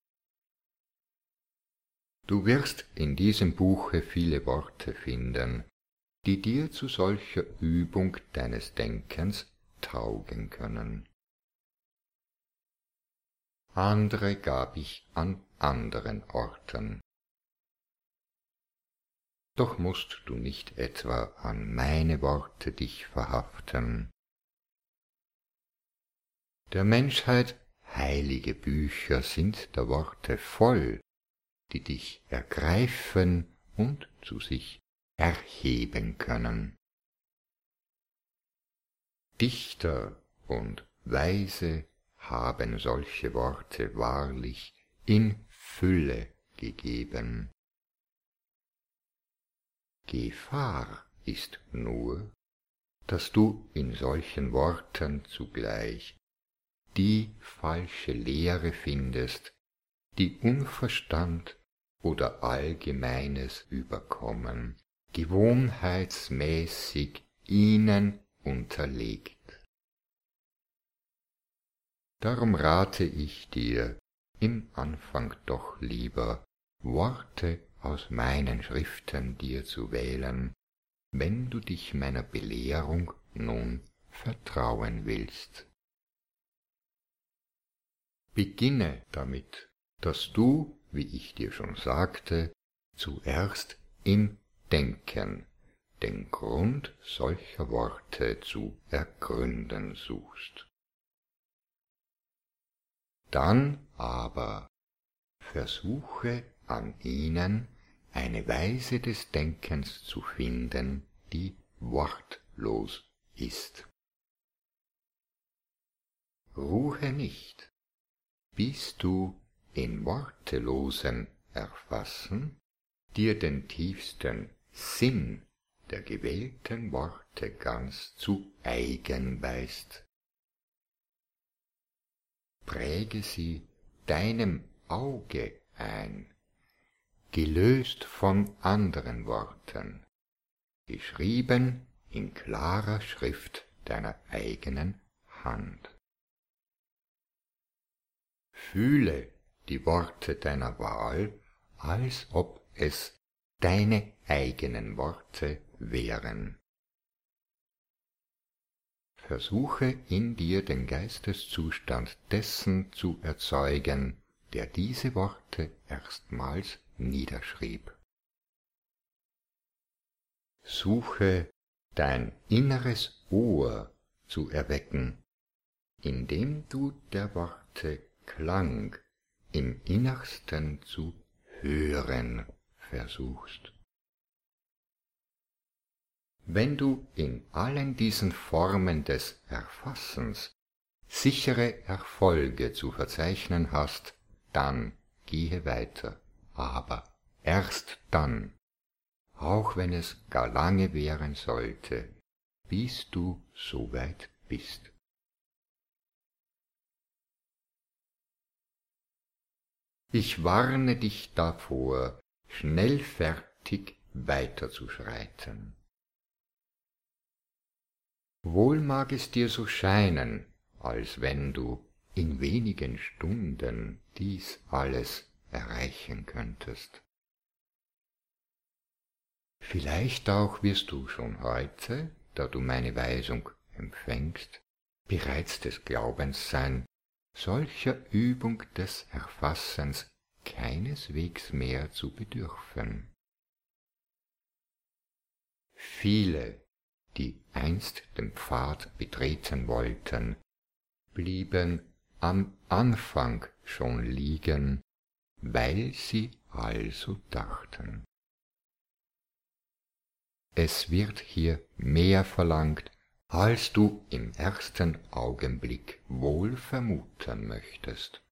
Du wirst in diesem Buche viele Worte finden, die dir zu solcher Übung deines Denkens taugen können. Andere gab ich an anderen Orten. Doch musst du nicht etwa an meine Worte dich verhaften. Der Menschheit heilige Bücher sind der Worte voll, die dich ergreifen und zu sich erheben können. Dichter und Weise haben solche Worte wahrlich in Fülle gegeben. Gefahr ist nur, dass du in solchen Worten zugleich die falsche Lehre findest, die Unverstand oder Allgemeines überkommen, gewohnheitsmäßig ihnen unterlegt. Darum rate ich dir im Anfang doch lieber, Worte aus meinen Schriften dir zu wählen, wenn du dich meiner Belehrung nun vertrauen willst. Beginne damit, dass du, wie ich dir schon sagte, zuerst im Denken den Grund solcher Worte zu ergründen suchst. Dann aber versuche an ihnen eine Weise des Denkens zu finden, die wortlos ist. Ruhe nicht, bis du in wortelosem Erfassen dir den tiefsten Sinn der gewählten Worte ganz zu eigen weißt. Präge sie deinem Auge ein, gelöst von anderen Worten, geschrieben in klarer Schrift deiner eigenen Hand. Fühle die Worte deiner Wahl, als ob es deine eigenen Worte wären. Versuche in dir den Geisteszustand dessen zu erzeugen, der diese Worte erstmals niederschrieb. Suche dein inneres Ohr zu erwecken, indem du der Worte Klang im Innersten zu hören versuchst. Wenn du in allen diesen Formen des Erfassens sichere Erfolge zu verzeichnen hast, dann gehe weiter, aber erst dann, auch wenn es gar lange währen sollte, bis du so weit bist. Ich warne dich davor, schnellfertig weiterzuschreiten. Wohl mag es dir so scheinen, als wenn du in wenigen Stunden dies alles erreichen könntest. Vielleicht auch wirst du schon heute, da du meine Weisung empfängst, bereits des Glaubens sein, solcher Übung des Erfassens keineswegs mehr zu bedürfen. Viele, die einst den Pfad betreten wollten, blieben am Anfang schon liegen, weil sie also dachten. Es wird hier mehr verlangt, als du im ersten Augenblick wohl vermuten möchtest.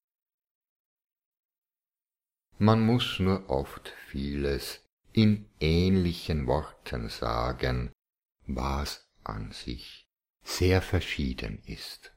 Man muß nur oft vieles in ähnlichen Worten sagen, was an sich sehr verschieden ist.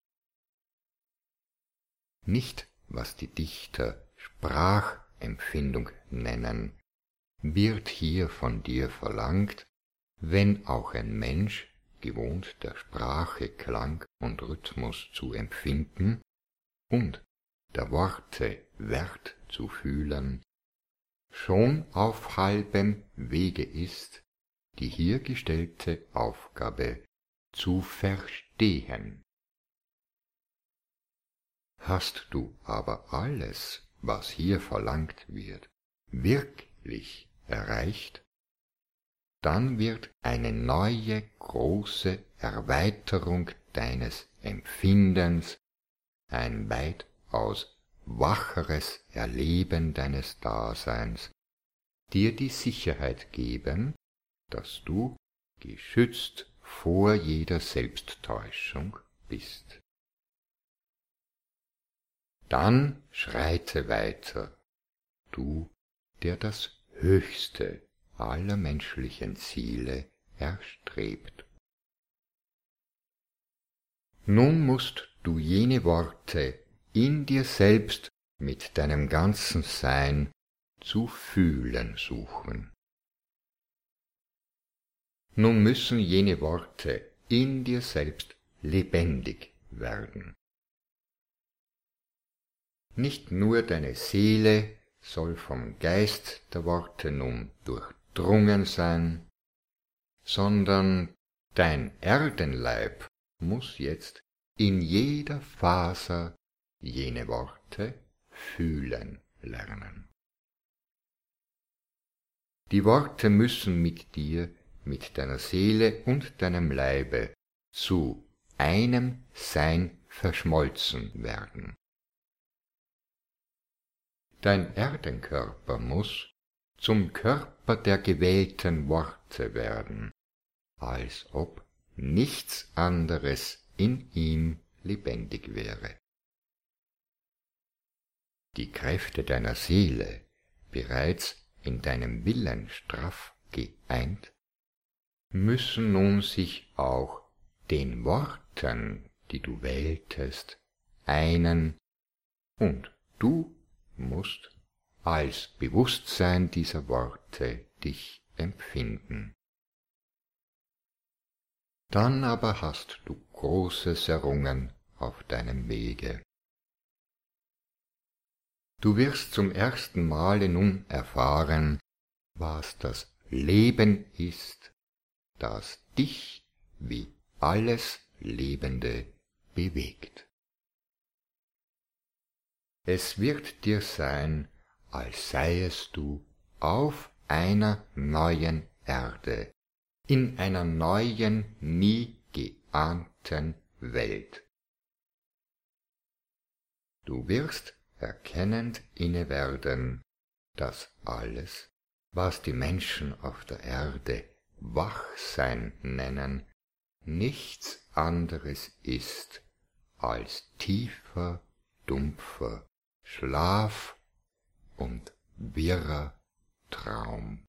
Nicht, was die Dichter Sprachempfindung nennen, wird hier von dir verlangt, wenn auch ein Mensch, gewohnt der Sprache Klang und Rhythmus zu empfinden und der Worte Wert zu fühlen, schon auf halbem Wege ist, die hier gestellte Aufgabe zu verstehen. Hast du aber alles, was hier verlangt wird, wirklich erreicht, dann wird eine neue große Erweiterung deines Empfindens, ein weitaus wacheres Erleben deines Daseins, dir die Sicherheit geben, dass du geschützt vor jeder Selbsttäuschung bist. Dann schreite weiter, du, der das Höchste aller menschlichen Ziele erstrebt. Nun mußt du jene Worte in dir selbst mit deinem ganzen Sein zu fühlen suchen. Nun müssen jene Worte in dir selbst lebendig werden. Nicht nur deine Seele soll vom Geist der Worte nun durchdrungen sein, sondern dein Erdenleib muß jetzt in jeder Faser jene Worte fühlen lernen. Die Worte müssen mit dir, mit deiner Seele und deinem Leibe zu einem Sein verschmolzen werden. Dein Erdenkörper muß zum Körper der gewählten Worte werden, als ob nichts anderes in ihm lebendig wäre. Die Kräfte deiner Seele, bereits in deinem Willen straff geeint, müssen nun sich auch den Worten, die du wähltest, einen, und du mußt als Bewusstsein dieser Worte dich empfinden. Dann aber hast du Großes errungen auf deinem Wege. Du wirst zum ersten Male nun erfahren, was das Leben ist, das dich wie alles Lebende bewegt. Es wird dir sein, als seiest du auf einer neuen Erde, in einer neuen, nie geahnten Welt. Du wirst erkennend inne werden, dass alles, was die Menschen auf der Erde Wachsein nennen, nichts anderes ist als tiefer, dumpfer Schlaf und wirrer Traum.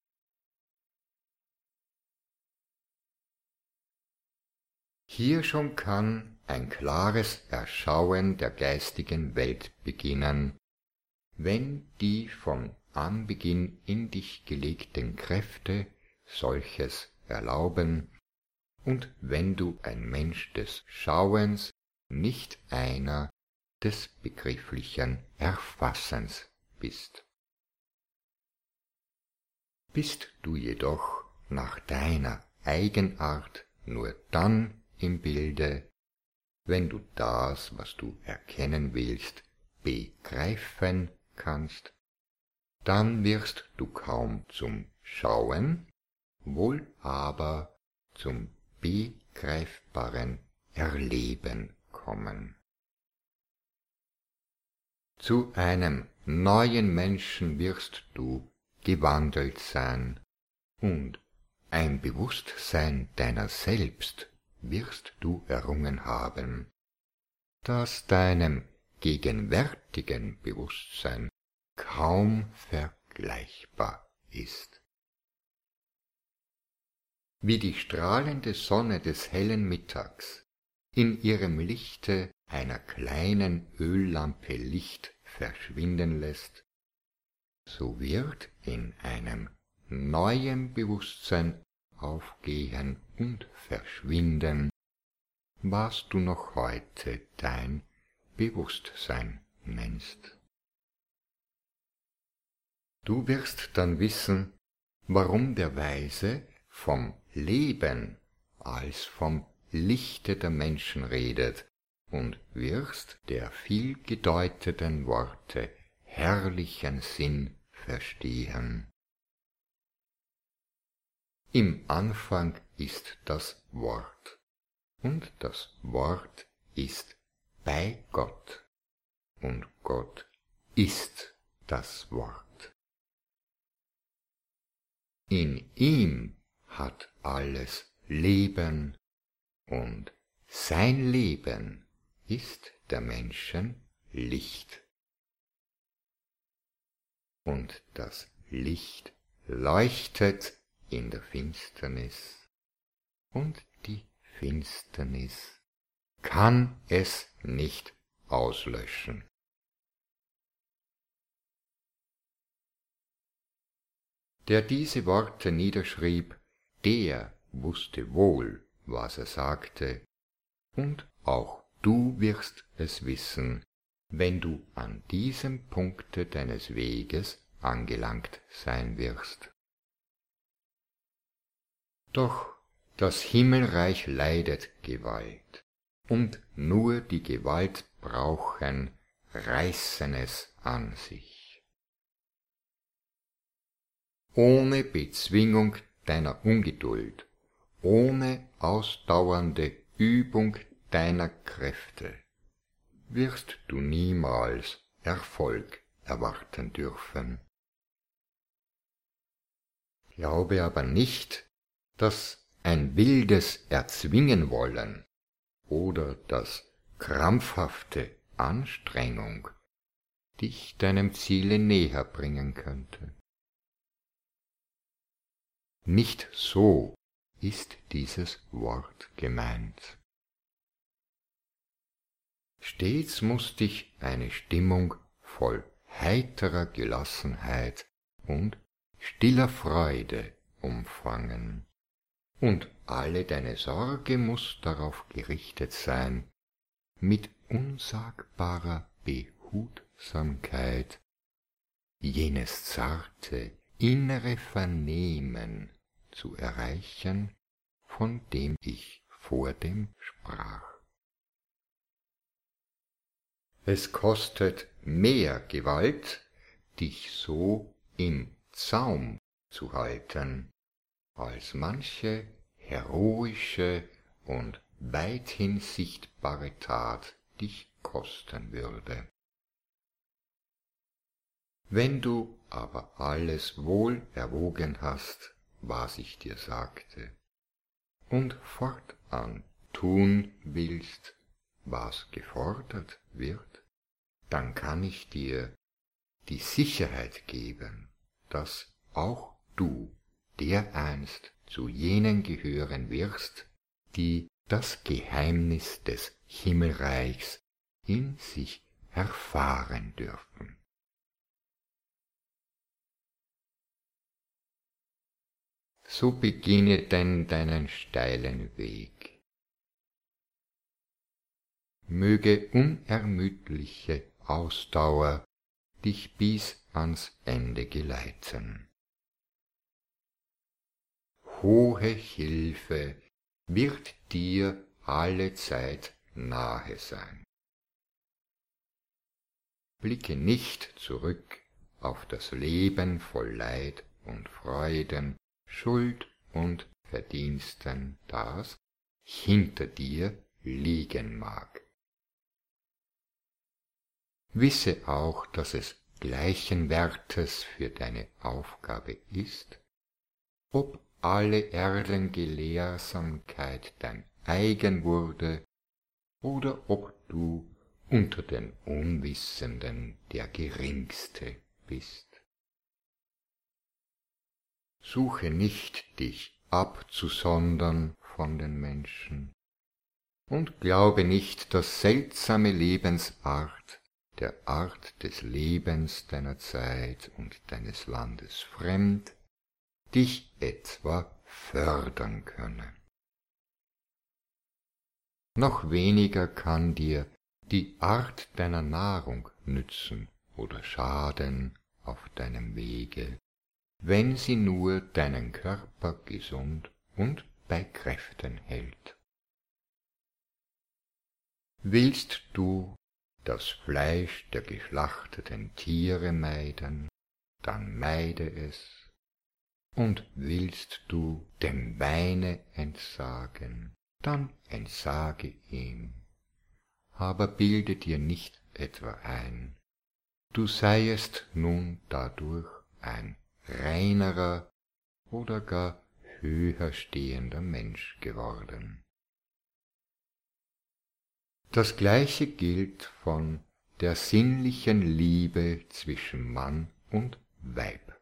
Hier schon kann ein klares Erschauen der geistigen Welt beginnen, wenn die von Anbeginn in dich gelegten Kräfte solches erlauben und wenn du ein Mensch des Schauens, nicht einer des begrifflichen Erfassens bist. Bist du jedoch nach deiner Eigenart nur dann im Bilde, wenn du das, was du erkennen willst, begreifen kannst, dann wirst du kaum zum Schauen, wohl aber zum begreifbaren Erleben kommen. Zu einem neuen Menschen wirst du gewandelt sein, und ein Bewusstsein deiner selbst wirst du errungen haben, das deinem gegenwärtigen Bewusstsein kaum vergleichbar ist. Wie die strahlende Sonne des hellen Mittags in ihrem Lichte einer kleinen Öllampe Licht verschwinden lässt, so wird in einem neuen Bewusstsein aufgehen und verschwinden, was du noch heute dein Bewusstsein nennst. Du wirst dann wissen, warum der Weise vom Leben als vom Lichte der Menschen redet, und wirst der vielgedeuteten Worte herrlichen Sinn verstehen. Im Anfang ist das Wort, und das Wort ist bei Gott, und Gott ist das Wort. In ihm hat alles Leben, und sein Leben ist der Menschen Licht. Und das Licht leuchtet in der Finsternis, und die Finsternis kann es nicht auslöschen. Der diese Worte niederschrieb, der wusste wohl, was er sagte, und auch du wirst es wissen, wenn du an diesem Punkte deines Weges angelangt sein wirst. Doch das Himmelreich leidet Gewalt, und nur die Gewaltbrauchen reißen es an sich. Ohne Bezwingung deiner Ungeduld, ohne ausdauernde Übung deiner Kräfte, wirst du niemals Erfolg erwarten dürfen. Glaube aber nicht, dass ein wildes Erzwingen wollen oder das krampfhafte Anstrengung dich deinem Ziele näher bringen könnte. Nicht so ist dieses Wort gemeint. Stets muß dich eine Stimmung voll heiterer Gelassenheit und stiller Freude umfangen, und alle deine Sorge muß darauf gerichtet sein, mit unsagbarer Behutsamkeit jenes zarte, innere Vernehmen zu erreichen, von dem ich vordem sprach. Es kostet mehr Gewalt, dich so im Zaum zu halten, als manche heroische und weithin sichtbare Tat dich kosten würde. Wenn du aber alles wohl erwogen hast, was ich dir sagte, und fortan tun willst, was gefordert wird, dann kann ich dir die Sicherheit geben, dass auch du dereinst zu jenen gehören wirst, die das Geheimnis des Himmelreichs in sich erfahren dürfen. So beginne denn deinen steilen Weg. Möge unermüdliche Ausdauer dich bis ans Ende geleiten. Hohe Hilfe wird dir allezeit nahe sein. Blicke nicht zurück auf das Leben voll Leid und Freuden, Schuld und Verdiensten, das hinter dir liegen mag. Wisse auch, dass es gleichen Wertes für deine Aufgabe ist, ob alle Erdengelehrsamkeit dein eigen wurde oder ob du unter den Unwissenden der Geringste bist. Suche nicht, dich abzusondern von den Menschen, und glaube nicht, dass seltsame Lebensart der Art des Lebens deiner Zeit und deines Landes fremd, dich etwa fördern könne. Noch weniger kann dir die Art deiner Nahrung nützen oder schaden auf deinem Wege, wenn sie nur deinen Körper gesund und bei Kräften hält. Willst du das Fleisch der geschlachteten Tiere meiden, dann meide es, und willst du dem Weine entsagen, dann entsage ihm, aber bilde dir nicht etwa ein, du seiest nun dadurch ein reinerer oder gar höher stehender Mensch geworden. Das Gleiche gilt von der sinnlichen Liebe zwischen Mann und Weib.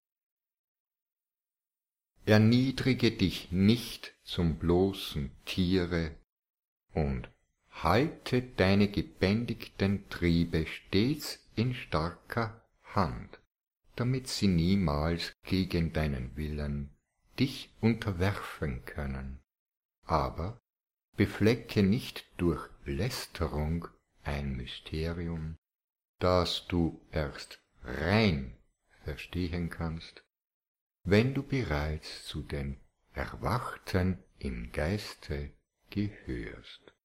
Erniedrige dich nicht zum bloßen Tiere und halte deine gebändigten Triebe stets in starker Hand, damit sie niemals gegen deinen Willen dich unterwerfen können, aber beflecke nicht durch Lästerung ein Mysterium, das du erst rein verstehen kannst, wenn du bereits zu den Erwachten im Geiste gehörst.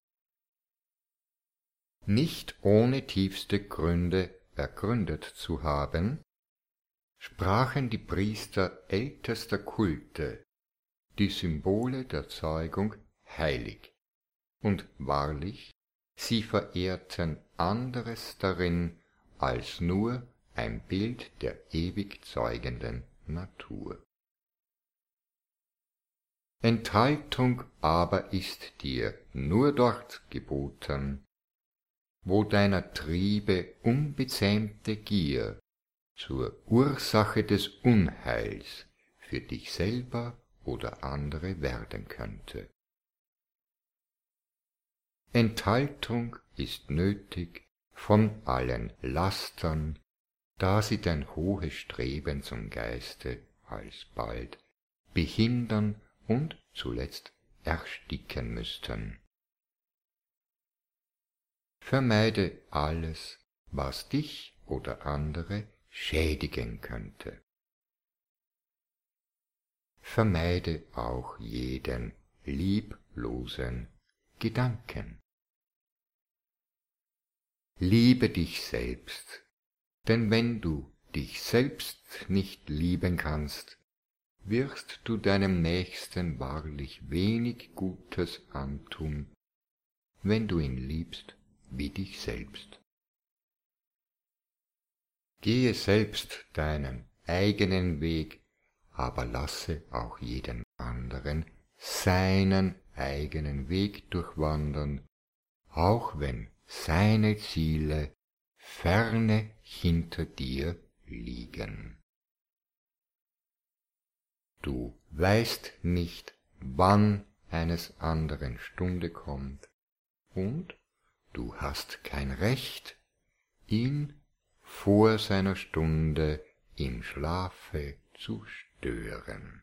Nicht ohne tiefste Gründe ergründet zu haben, sprachen die Priester ältester Kulte die Symbole der Zeugung heilig, und wahrlich, sie verehrten anderes darin als nur ein Bild der ewig zeugenden Natur. Enthaltung aber ist dir nur dort geboten, wo deiner Triebe unbezähmte Gier zur Ursache des Unheils für dich selber oder andere werden könnte. Enthaltung ist nötig von allen Lastern, da sie dein hohes Streben zum Geiste alsbald behindern und zuletzt ersticken müssten. Vermeide alles, was dich oder andere schädigen könnte. Vermeide auch jeden lieblosen Gedanken. liebe dich selbst, denn wenn du dich selbst nicht lieben kannst, wirst du deinem Nächsten wahrlich wenig Gutes antun, wenn du ihn liebst wie dich selbst. Gehe selbst deinen eigenen Weg, aber lasse auch jeden anderen seinen eigenen Weg durchwandern, auch wenn seine Ziele ferne hinter dir liegen. Du weißt nicht, wann eines anderen Stunde kommt, und du hast kein Recht, ihn vor seiner Stunde im Schlafe zu stören.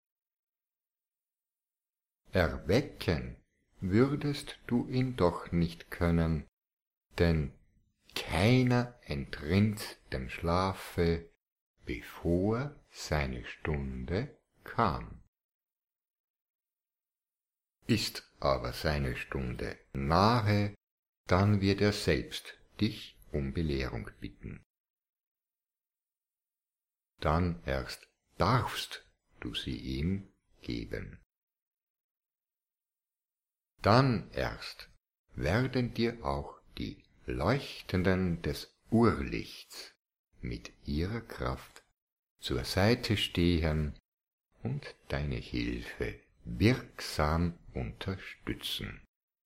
Erwecken würdest du ihn doch nicht können, denn keiner entrinnt dem Schlafe, bevor seine Stunde kam. Ist aber seine Stunde nahe, dann wird er selbst dich um Belehrung bitten. Dann erst darfst du sie ihm geben. Dann erst werden dir auch die Leuchtenden des Urlichts mit ihrer Kraft zur Seite stehen und deine Hilfe wirksam unterstützen.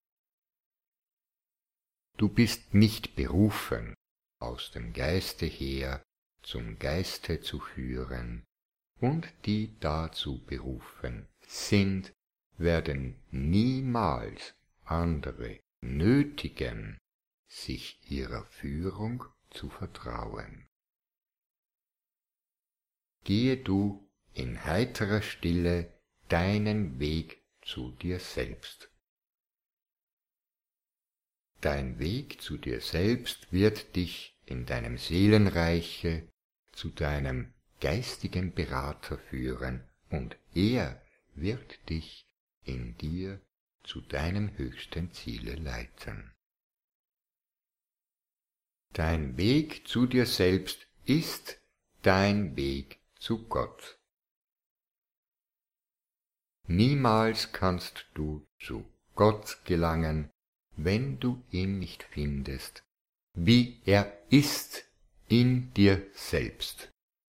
Du bist nicht berufen, aus dem Geiste her zum Geiste zu führen, und die dazu berufen sind, werden niemals andere nötigen, sich ihrer Führung zu vertrauen. Gehe du in heiterer Stille deinen Weg zu dir selbst. Dein Weg zu dir selbst wird dich in deinem Seelenreiche zu deinem geistigen Berater führen, und er wird dich in dir zu deinem höchsten Ziele leiten. Dein Weg zu dir selbst ist dein Weg zu Gott. Niemals kannst du zu Gott gelangen, wenn du ihn nicht findest, wie er ist in dir selbst.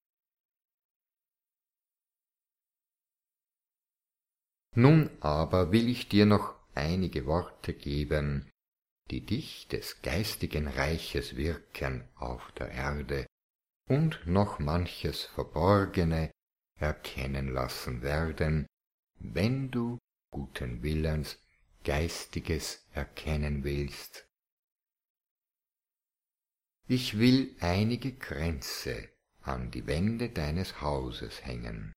Nun aber will ich dir noch einige Worte geben, die dich des geistigen Reiches wirken auf der Erde und noch manches Verborgene erkennen lassen werden, wenn du guten Willens Geistiges erkennen willst. Ich will einige Kränze an die Wände deines Hauses hängen.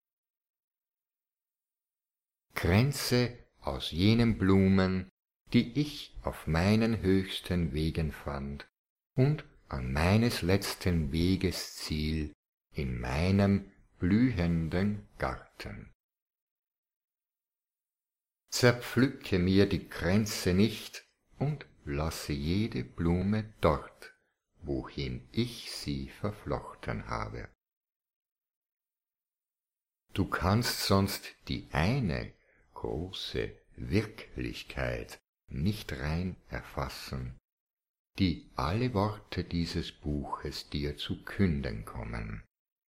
Kränze aus jenen Blumen, die ich auf meinen höchsten Wegen fand und an meines letzten Weges Ziel in meinem blühenden Garten. Zerpflücke mir die Kränze nicht und lasse jede Blume dort, wohin ich sie verflochten habe. Du kannst sonst die eine große Wirklichkeit nicht rein erfassen, die alle Worte dieses Buches dir zu künden kommen.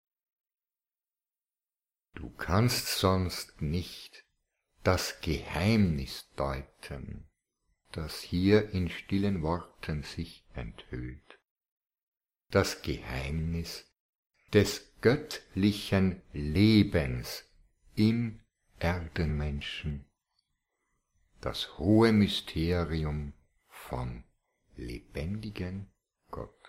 Du kannst sonst nicht das Geheimnis deuten, das hier in stillen Worten sich enthüllt, das Geheimnis des göttlichen Lebens im Erdenmenschen, das hohe Mysterium vom lebendigen Gott.